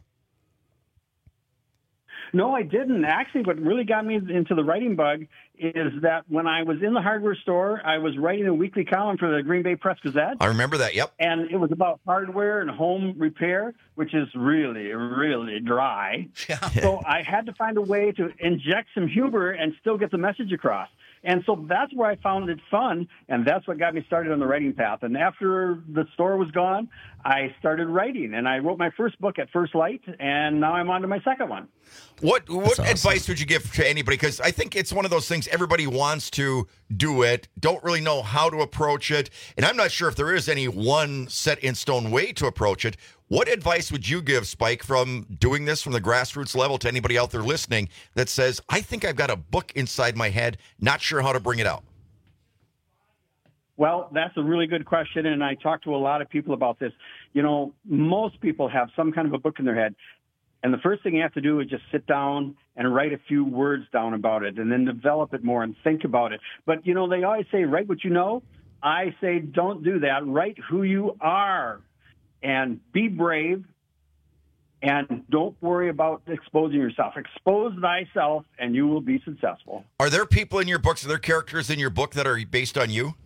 No, I didn't. Actually, what really got me into the writing bug is that when I was in the hardware store, I was writing a weekly column for the Green Bay Press Gazette. I remember that, yep. And it was about hardware and home repair, which is really, really dry. So I had to find a way to inject some humor and still get the message across. And so that's where I found it fun, and that's what got me started on the writing path. And after the store was gone, I started writing, and I wrote my first book at First Light, and now I'm on to my second one. What what advice would you give to anybody? Because I think it's one of those things everybody wants to do it, don't really know how to approach it, and I'm not sure if there is any one set in stone way to approach it. What advice would you give, Spike, from doing this from the grassroots level to anybody out there listening that says, I think I've got a book inside my head, not sure how to bring it out? Well, that's a really good question, and I talk to a lot of people about this. You know, most people have some kind of a book in their head, and the first thing you have to do is just sit down and write a few words down about it, and then develop it more and think about it. But, you know, they always say, write what you know. I say, don't do that. Write who you are, and be brave, and don't worry about exposing yourself. Expose thyself, and you will be successful. Are there people in your books, are there characters in your book that are based on you?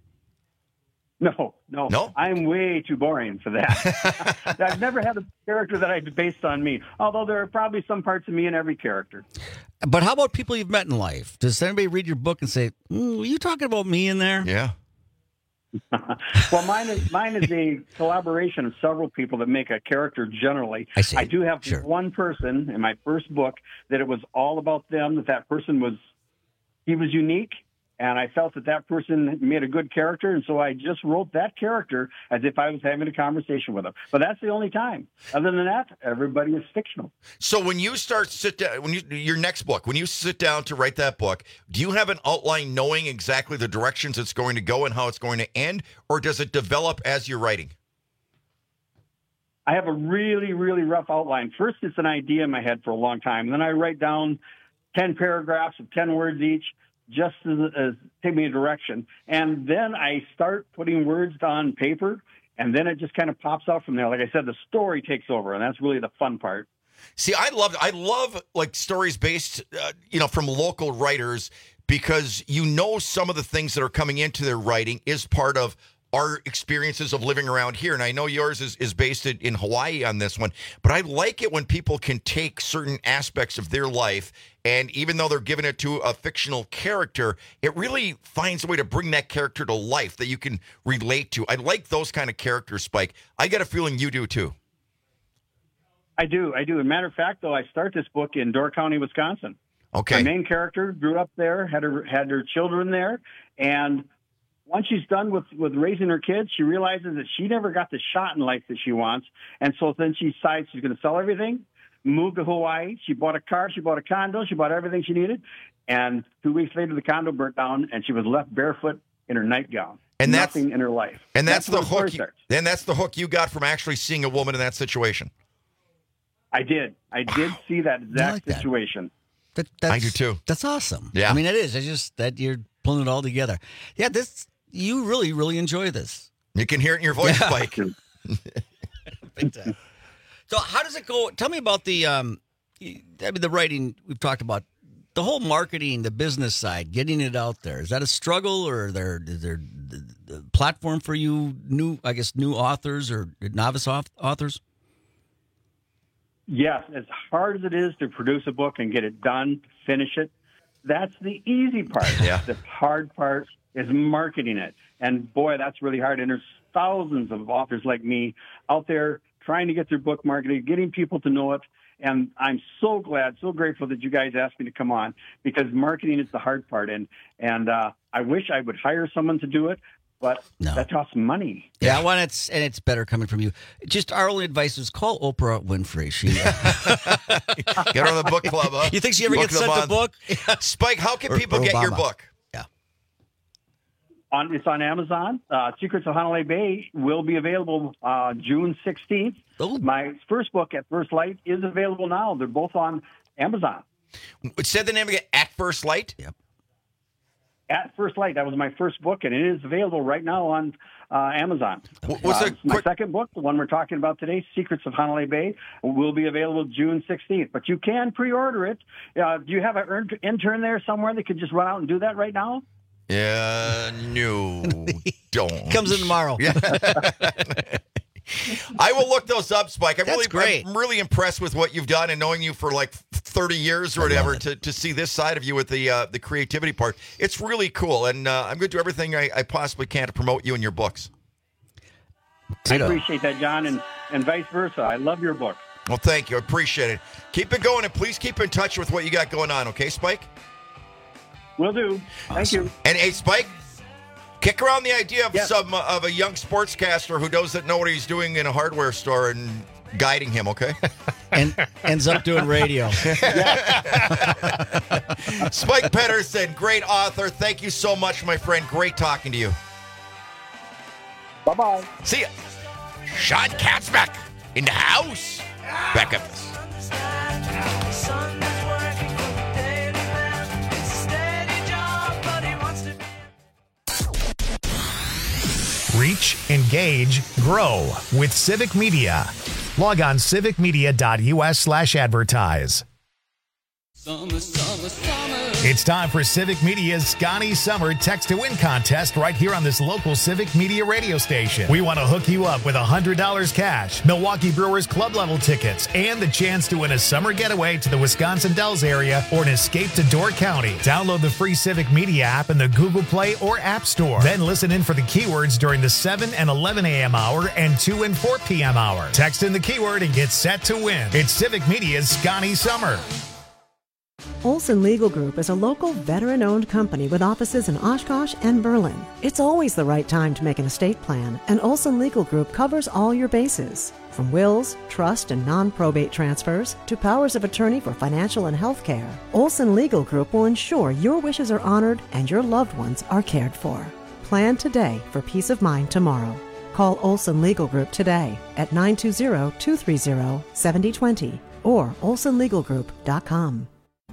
No, no, no. I'm way too boring for that. I've never had a character that I've based on me, although there are probably some parts of me in every character. But how about people you've met in life? Does anybody read your book and say, mm, "Are you talking about me in there?" Yeah. Well, mine is mine is a collaboration of several people that make a character. Generally, I see. I do have Sure. one person in my first book that it was all about them. That that person was he was unique. And I felt that that person made a good character, and so I just wrote that character as if I was having a conversation with them. But that's the only time. Other than that, everybody is fictional. So when you start sit down, when you your next book, when you sit down to write that book, do you have an outline knowing exactly the directions it's going to go and how it's going to end, or does it develop as you're writing? I have a really, really rough outline. First, it's an idea in my head for a long time. Then I write down ten paragraphs of ten words each, just as, as take me a direction. And then I start putting words on paper, and then it just kind of pops out from there. Like I said, the story takes over, and that's really the fun part. See, I love I love like stories based, uh, you know, from local writers, because you know some of the things that are coming into their writing is part of our experiences of living around here. And I know yours is, is based in, in Hawaii on this one, but I like it when people can take certain aspects of their life, and even though they're giving it to a fictional character, it really finds a way to bring that character to life that you can relate to. I like those kind of characters, Spike. I get a feeling you do too. I do. I do. As a matter of fact, though, I start this book in Door County, Wisconsin. Okay. My main character grew up there, had her, had her children there, and once she's done with, with raising her kids, she realizes that she never got the shot in life that she wants. And so then she decides she's going to sell everything, move to Hawaii. She bought a car, she bought a condo, she bought everything she needed. And two weeks later, the condo burnt down, and she was left barefoot in her nightgown. And that's, nothing in her life. And that's, that's the hook. You, then that's the hook you got from actually seeing a woman in that situation. I did. I did wow. see that exact like that. situation. That, that's, I do too. That's awesome. Yeah. I mean, it is. It's just that you're pulling it all together. Yeah, this... You really, really enjoy this. You can hear it in your voice, yeah. Spike. So how does it go? Tell me about the, um, I mean, the writing we've talked about, the whole marketing, the business side, getting it out there. Is that a struggle, or is there, is there a platform for you new, I guess, new authors or novice authors? Yes, as hard as it is to produce a book and get it done, finish it, that's the easy part. Yeah. The hard part is marketing it. And boy, that's really hard. And there's thousands of authors like me out there trying to get their book marketed, getting people to know it. And I'm so glad, so grateful that you guys asked me to come on, because marketing is the hard part. And, and uh, I wish I would hire someone to do it, but no. that costs money. Yeah, well, it's, and it's better coming from you. Just our only advice is call Oprah Winfrey. She uh... Get her on the book club. Huh? You think she ever book gets sent a book? Spike, how can or, people or get your book? On, it's on Amazon. Uh, Secrets of Hanalei Bay will be available uh, June sixteenth. Ooh. My first book, At First Light, is available now. They're both on Amazon. Said the name again, At First Light? Yep. At First Light. That was my first book, and it is available right now on uh, Amazon. Okay. What's uh, the my quick... second book, the one we're talking about today, Secrets of Hanalei Bay, will be available June sixteenth. But you can pre-order it. Uh, do you have an intern there somewhere that could just run out and do that right now? Yeah, no, don't. Comes in tomorrow. Yeah. I will look those up, Spike. I'm That's really, great. I'm really impressed with what you've done, and knowing you for like thirty years or whatever, to, to see this side of you with the uh, the creativity part. It's really cool, and uh, I'm going to do everything I, I possibly can to promote you and your books. I appreciate that, John, and, and vice versa. I love your book. Well, thank you. I appreciate it. Keep it going, and please keep in touch with what you got going on, okay, Spike? Will do. Thank Awesome. you. And hey, Spike, Kick around the idea of some uh, of a young sportscaster who doesn't know what he's doing in a hardware store and guiding him, okay? And ends up doing radio. Spike Pedersen, great author. Thank you so much, my friend. Great talking to you. Bye-bye. See ya. Sean Katzbeck in the house. Back up this. Reach, engage, grow with Civic Media. Log on civicmedia.us slash advertise. Summer, summer, summer. It's time for Civic Media's Scotty Summer Text to Win contest right here on this local Civic Media radio station. We want to hook you up with one hundred dollars cash, Milwaukee Brewers club level tickets, and the chance to win a summer getaway to the Wisconsin Dells area or an escape to Door County. Download the free Civic Media app in the Google Play or App Store. Then listen in for the keywords during the seven and eleven a.m. hour and two and four p.m. hour. Text in the keyword and get set to win. It's Civic Media's Scotty Summer. Olson Legal Group is a local veteran-owned company with offices in Oshkosh and Berlin. It's always the right time to make an estate plan, and Olson Legal Group covers all your bases. From wills, trust, and non-probate transfers to powers of attorney for financial and health care, Olson Legal Group will ensure your wishes are honored and your loved ones are cared for. Plan today for peace of mind tomorrow. Call Olson Legal Group today at nine two zero, two three zero, seven zero two zero or olson legal group dot com.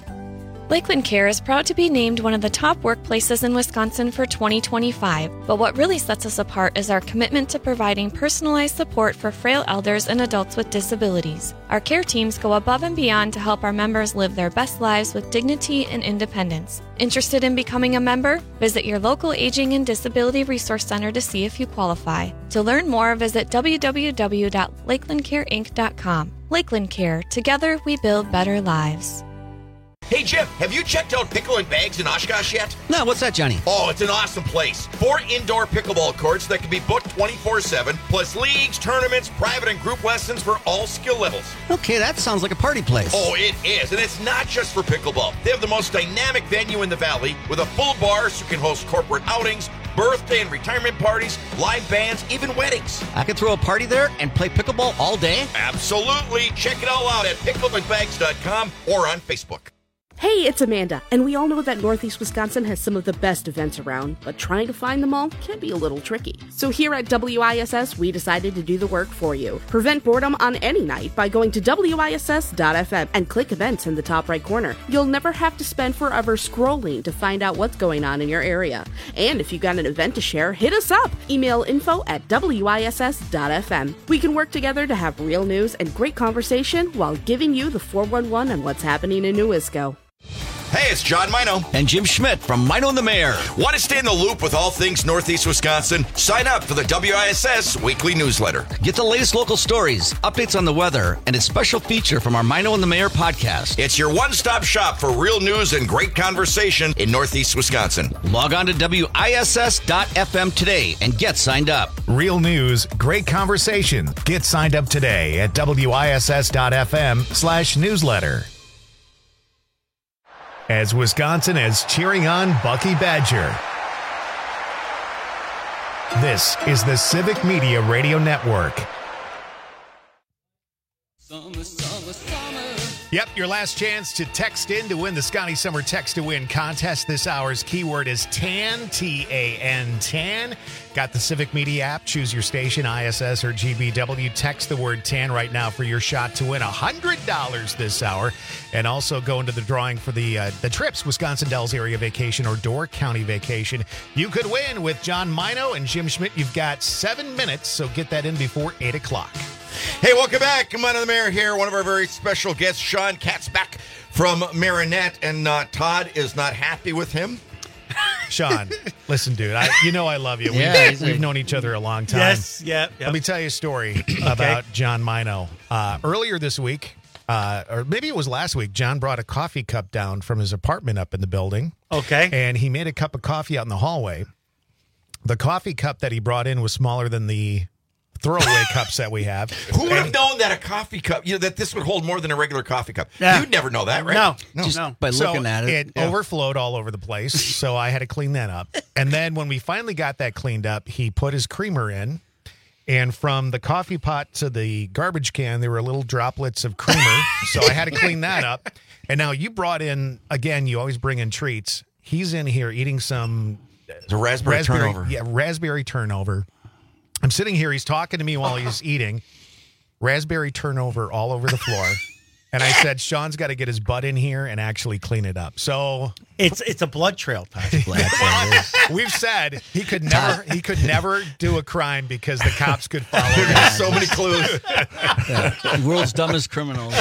Lakeland Care is proud to be named one of the top workplaces in Wisconsin for twenty twenty-five, but what really sets us apart is our commitment to providing personalized support for frail elders and adults with disabilities. Our care teams go above and beyond to help our members live their best lives with dignity and independence. Interested in becoming a member? Visit your local Aging and Disability Resource Center to see if you qualify. To learn more, visit w w w dot lakeland care inc dot com. Lakeland Care. Together, we build better lives. Hey, Jim, have you checked out Pickle and Bags in Oshkosh yet? No, what's that, Johnny? Oh, it's an awesome place. Four indoor pickleball courts that can be booked twenty-four seven, plus leagues, tournaments, private and group lessons for all skill levels. Okay, that sounds like a party place. Oh, it is, and it's not just for pickleball. They have the most dynamic venue in the valley with a full bar so you can host corporate outings, birthday and retirement parties, live bands, even weddings. I could throw a party there and play pickleball all day? Absolutely. Check it all out at pickle and bags dot com or on Facebook. Hey, it's Amanda, and we all know that Northeast Wisconsin has some of the best events around, but trying to find them all can be a little tricky. So here at W I S S, we decided to do the work for you. Prevent boredom on any night by going to w i s s dot f m and click events in the top right corner. You'll never have to spend forever scrolling to find out what's going on in your area. And if you've got an event to share, hit us up. Email info at w i s s dot f m. We can work together to have real news and great conversation while giving you the four one one on what's happening in New Isco. Hey, it's John Mino. And Jim Schmidt from Mino and the Mayor. Want to stay in the loop with all things Northeast Wisconsin? Sign up for the W I S S weekly newsletter. Get the latest local stories, updates on the weather, and a special feature from our Mino and the Mayor podcast. It's your one-stop shop for real news and great conversation in Northeast Wisconsin. Log on to w i s s dot f m today and get signed up. Real news, great conversation. Get signed up today at w i s s dot f m slash newsletter. As Wisconsin is cheering on Bucky Badger. This is the Civic Media Radio Network. Summer, summer, summer. Yep, your last chance to text in to win the Scotty Summer Text to Win contest. This hour's keyword is TAN, T A N, TAN. Got the Civic Media app. Choose your station, I S S or G B W. Text the word TAN right now for your shot to win one hundred dollars this hour. And also go into the drawing for the uh, the trips, Wisconsin Dells area vacation or Door County vacation. You could win with John Mino and Jim Schmidt. You've got seven minutes, so get that in before eight o'clock. Hey, welcome back. Come on to the Mayor here. One of our very special guests, Sean Katzbeck from Marinette. And uh, Todd is not happy with him. Sean, listen, dude, I, you know I love you. Yeah, we've, we've known each other a long time. Yes, yeah. Yep. Let me tell you a story about John Mino. Uh, earlier this week, uh, or maybe it was last week, John brought a coffee cup down from his apartment up in the building. Okay. And he made a cup of coffee out in the hallway. The coffee cup that he brought in was smaller than the throwaway cups that we have. Who would have known that a coffee cup, you know, that this would hold more than a regular coffee cup? Yeah. You'd never know that, right? No, no. Just no. by looking at it. It overflowed all over the place, so I had to clean that up. And then when we finally got that cleaned up, he put his creamer in. And from the coffee pot to the garbage can, there were little droplets of creamer. So I had to clean that up. And now you brought in, again, you always bring in treats. He's in here eating some... The raspberry, turnover. Yeah, raspberry turnover. I'm sitting here. He's talking to me while he's eating. Raspberry turnover all over the floor. And I said, Sean's got to get his butt in here and actually clean it up. So it's it's a blood trail, Todd. We've said he could never he could never do a crime because the cops could follow him. There's so many clues. Yeah. World's dumbest criminals.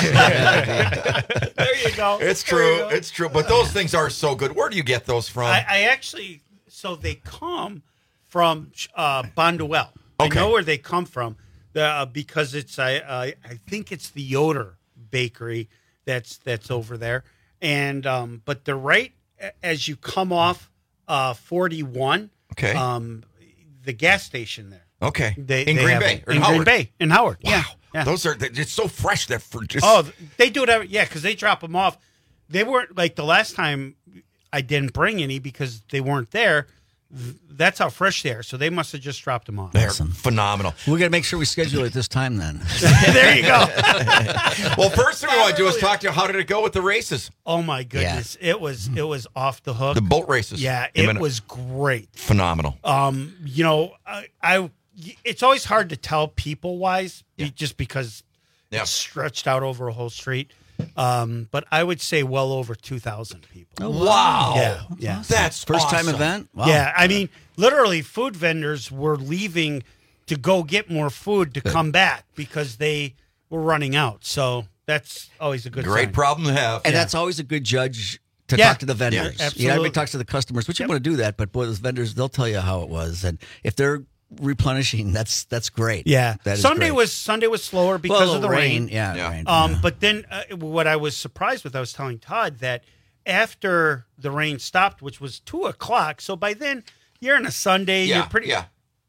There you go. It's There you true. go. It's true. But those things are so good. Where do you get those from? I, I actually, so they come from uh, Bonduelle. Okay. I know where they come from the, uh, because it's I, I I think it's the Yoder Bakery that's that's over there, and um, but they're right as you come off uh, forty-one. Okay. Um, the gas station there. Okay. They, in they Green have Bay. it. Or In Howard. Green Bay. In Howard. Wow. Yeah. Yeah. Those are, it's so fresh that for just. Oh, they do it every, yeah, because they drop them off. They weren't, like the last time I didn't bring any because they weren't there. th- That's how fresh they are. So they must have just dropped them off. They're phenomenal. We got to make sure we schedule it this time then. There you go. Well, first thing we want to do is talk to you. How did it go with the races? Oh my goodness, it was it was off the hook. The boat races. Yeah, In a it minute. was great. Phenomenal. Um, you know, I, I it's always hard to tell people wise, just because Yeah. it's stretched out over a whole street. Um, but I would say well over two thousand people. Oh, wow. Yeah, yeah. That's First time awesome. event? Wow. Yeah, I mean, literally, food vendors were leaving to go get more food to come back because they were running out. So that's always a good Great sign. problem to have. And that's always a good judge to Yeah. talk to the vendors. Yeah, You know, absolutely. everybody talks to the customers, which you want to do that, but boy, those vendors, they'll tell you how it was. And if they're replenishing, that's that's great. Yeah, That is Sunday great. was Sunday was slower because Well, of the rain, rain. yeah, Yeah. rain, Um, yeah. but then uh, what I was surprised with, I was telling Todd that after the rain stopped, which was two o'clock, so by then you're on a Sunday, Yeah, you're pretty. yeah.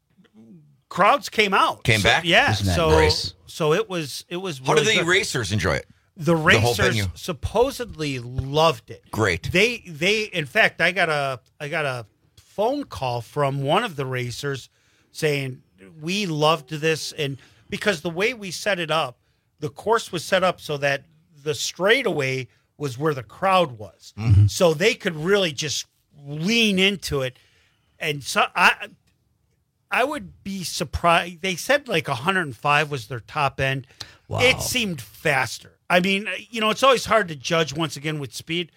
Crowds came out, Came So- back? Yeah, Isn't that so nice? so it was it was. How did really the good. racers enjoy it? The The whole racers venue. supposedly loved it. Great. They they in fact I got a I got a phone call from one of the racers saying we loved this, and because the way we set it up, the course was set up so that the straightaway was where the crowd was. Mm-hmm. So they could really just lean into it. And so I I would be surprised. They said like one hundred five was their top end. Wow. It seemed faster. I mean, you know, it's always hard to judge once again with speed,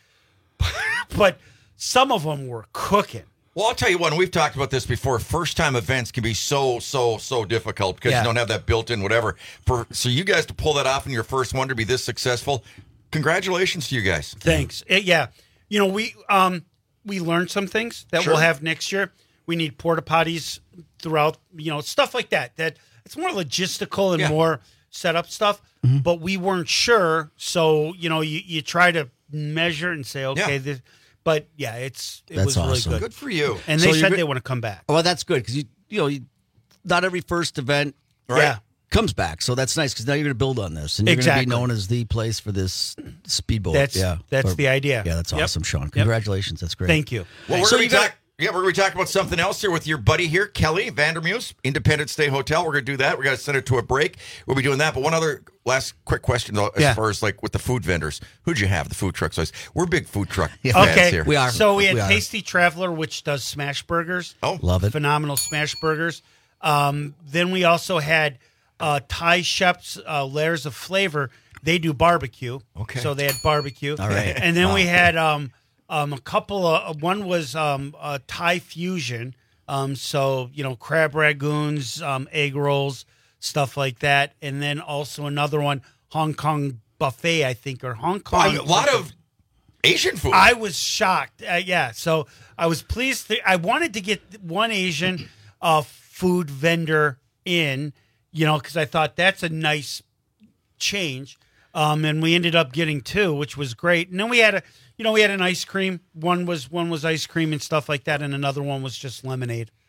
but some of them were cooking. Well, I'll tell you what, and we've talked about this before. First time events can be so, so, so difficult because Yeah. you don't have that built in whatever. For so you guys to pull that off in your first one to be this successful, congratulations to you guys. Thanks. Uh, yeah. You know, we um we learned some things that Sure. we'll have next year. We need porta potties throughout, you know, stuff like that. That it's more logistical and Yeah. more setup stuff. But we weren't sure, so you know, you, you try to measure and say, okay, Yeah. this. But yeah, it's it That's was awesome. really good. Good for you. And So they you're said go- they want to come back. Well, that's good because you you know you, not every first event Right. Yeah. comes back, so that's nice because now you're going to build on this and you're going Exactly. to be known as the place for this speedboat. That's yeah, that's Or- the idea. Yeah, that's Yep. awesome, Sean. Yep. Congratulations, that's great. Thank you. Well, we're So going you to got- talk. Yeah, we're going to talk about something else here with your buddy here, Kelly Vandermuse, Independence Day Hotel. We're going to do that. We're going to send it to a break. We'll be doing that. But one other last quick question, though, as Yeah. far as like with the food vendors, who'd you have? The food trucks. We're big food truck Yeah. fans Okay, here. We are. So we had We are. Tasty Traveler, which does smash burgers. Oh, Love it. Phenomenal smash burgers. Um, then we also had uh, Thai Chef's uh, Layers of Flavor. They do barbecue. Okay. So they had barbecue. All right. And then Wow. we had um, um, a couple of, one was um, uh, Thai fusion. Um, so, you know, crab ragoons, um, egg rolls, stuff like that. And then also another one, Hong Kong buffet, I think, or Hong Kong. a lot of Asian food. I was shocked. Uh, yeah, so I was pleased. To, I wanted to get one Asian uh, food vendor in, you know, because I thought that's a nice change. Um, and we ended up getting two, which was great. And then we had a, you know, we had an ice cream. One was one was ice cream and stuff like that, and another one was just lemonade.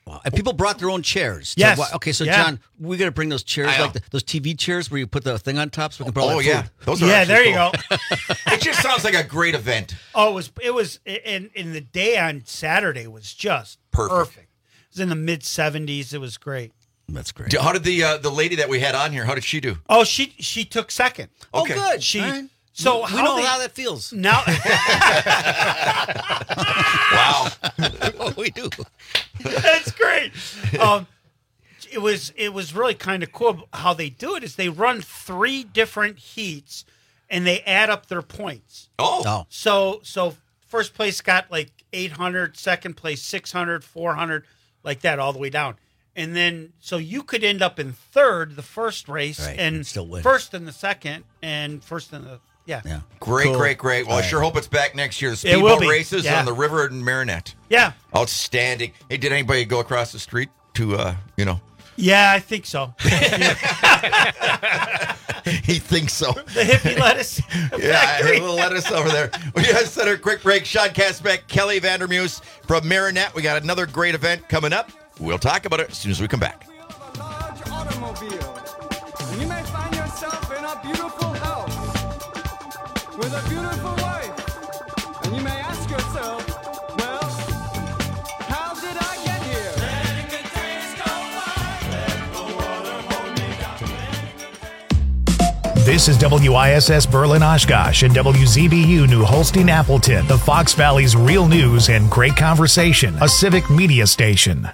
Wow. And people brought their own chairs. to Yes. wa- okay, so Yeah. John, we got to bring those chairs, I know. like the, those T V chairs where you put the thing on top so we can put all Oh that yeah, food. those are Yeah, actually there you cool. go. It just sounds like a great event. Oh, it was it was in in the day on Saturday was just Perfect. perfect. It was in the mid seventies. It was great. That's great. How did the uh, the lady that we had on here? How did she do? Oh, she she took second. Okay. Oh, good. She All right. so we how know they, how that feels. now. Wow. Oh, we do. That's great. Um, it was it was really kind of cool. How they do it is they run three different heats, and they add up their points. Oh. Oh. So so first place got like eight hundred, second place six hundred, four hundred, like that all the way down. And then so you could end up in third the first race Right, and and still win. first in the second and first in the yeah. Yeah. Great, Cool. great, great. Well, All I right. sure hope it's back next year. The It will speedboat be. races Yeah. on the river in Marinette. Yeah. Outstanding. Hey, did anybody go across the street to, uh, you know? Yeah, I think so. He thinks so. The hippie lettuce. Yeah, factory. a little lettuce over there. We just set a quick break. Sean Kasbeck, Kelly Vandermuse from Marinette. We got another great event coming up. We'll talk about it as soon as we come back. Large automobile. And you may find yourself in a beautiful house with a beautiful wife. And you may ask yourself, well, how did I get here? This is W I S S Berlin Oshkosh and W Z B U New Holstein Appleton, the Fox Valley's real news and great conversation, a civic media station.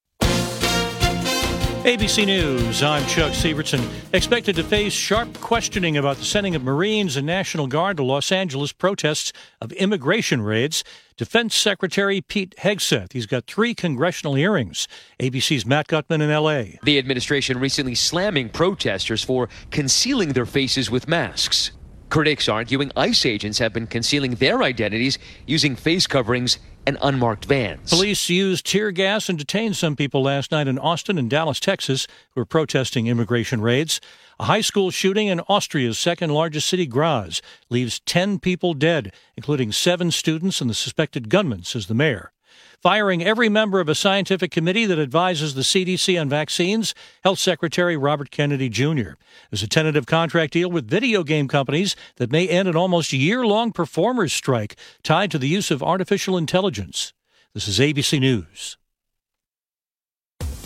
A B C News, I'm Chuck Sievertson. Expected to face sharp questioning about the sending of Marines and National Guard to Los Angeles protests of immigration raids. Defense Secretary Pete Hegseth. He's got three congressional hearings. A B C's Matt Gutman in L A. The administration recently slamming protesters for concealing their faces with masks. Critics arguing ICE agents have been concealing their identities using face coverings and unmarked vans. Police used tear gas and detained some people last night in Austin and Dallas, Texas, who were protesting immigration raids. A high school shooting in Austria's second largest city, Graz, leaves ten people dead, including seven students and the suspected gunman, says the mayor. Firing every member of a scientific committee that advises the C D C on vaccines, Health Secretary Robert Kennedy Junior There's a tentative contract deal with video game companies that may end an almost year-long performers strike tied to the use of artificial intelligence. This is A B C News.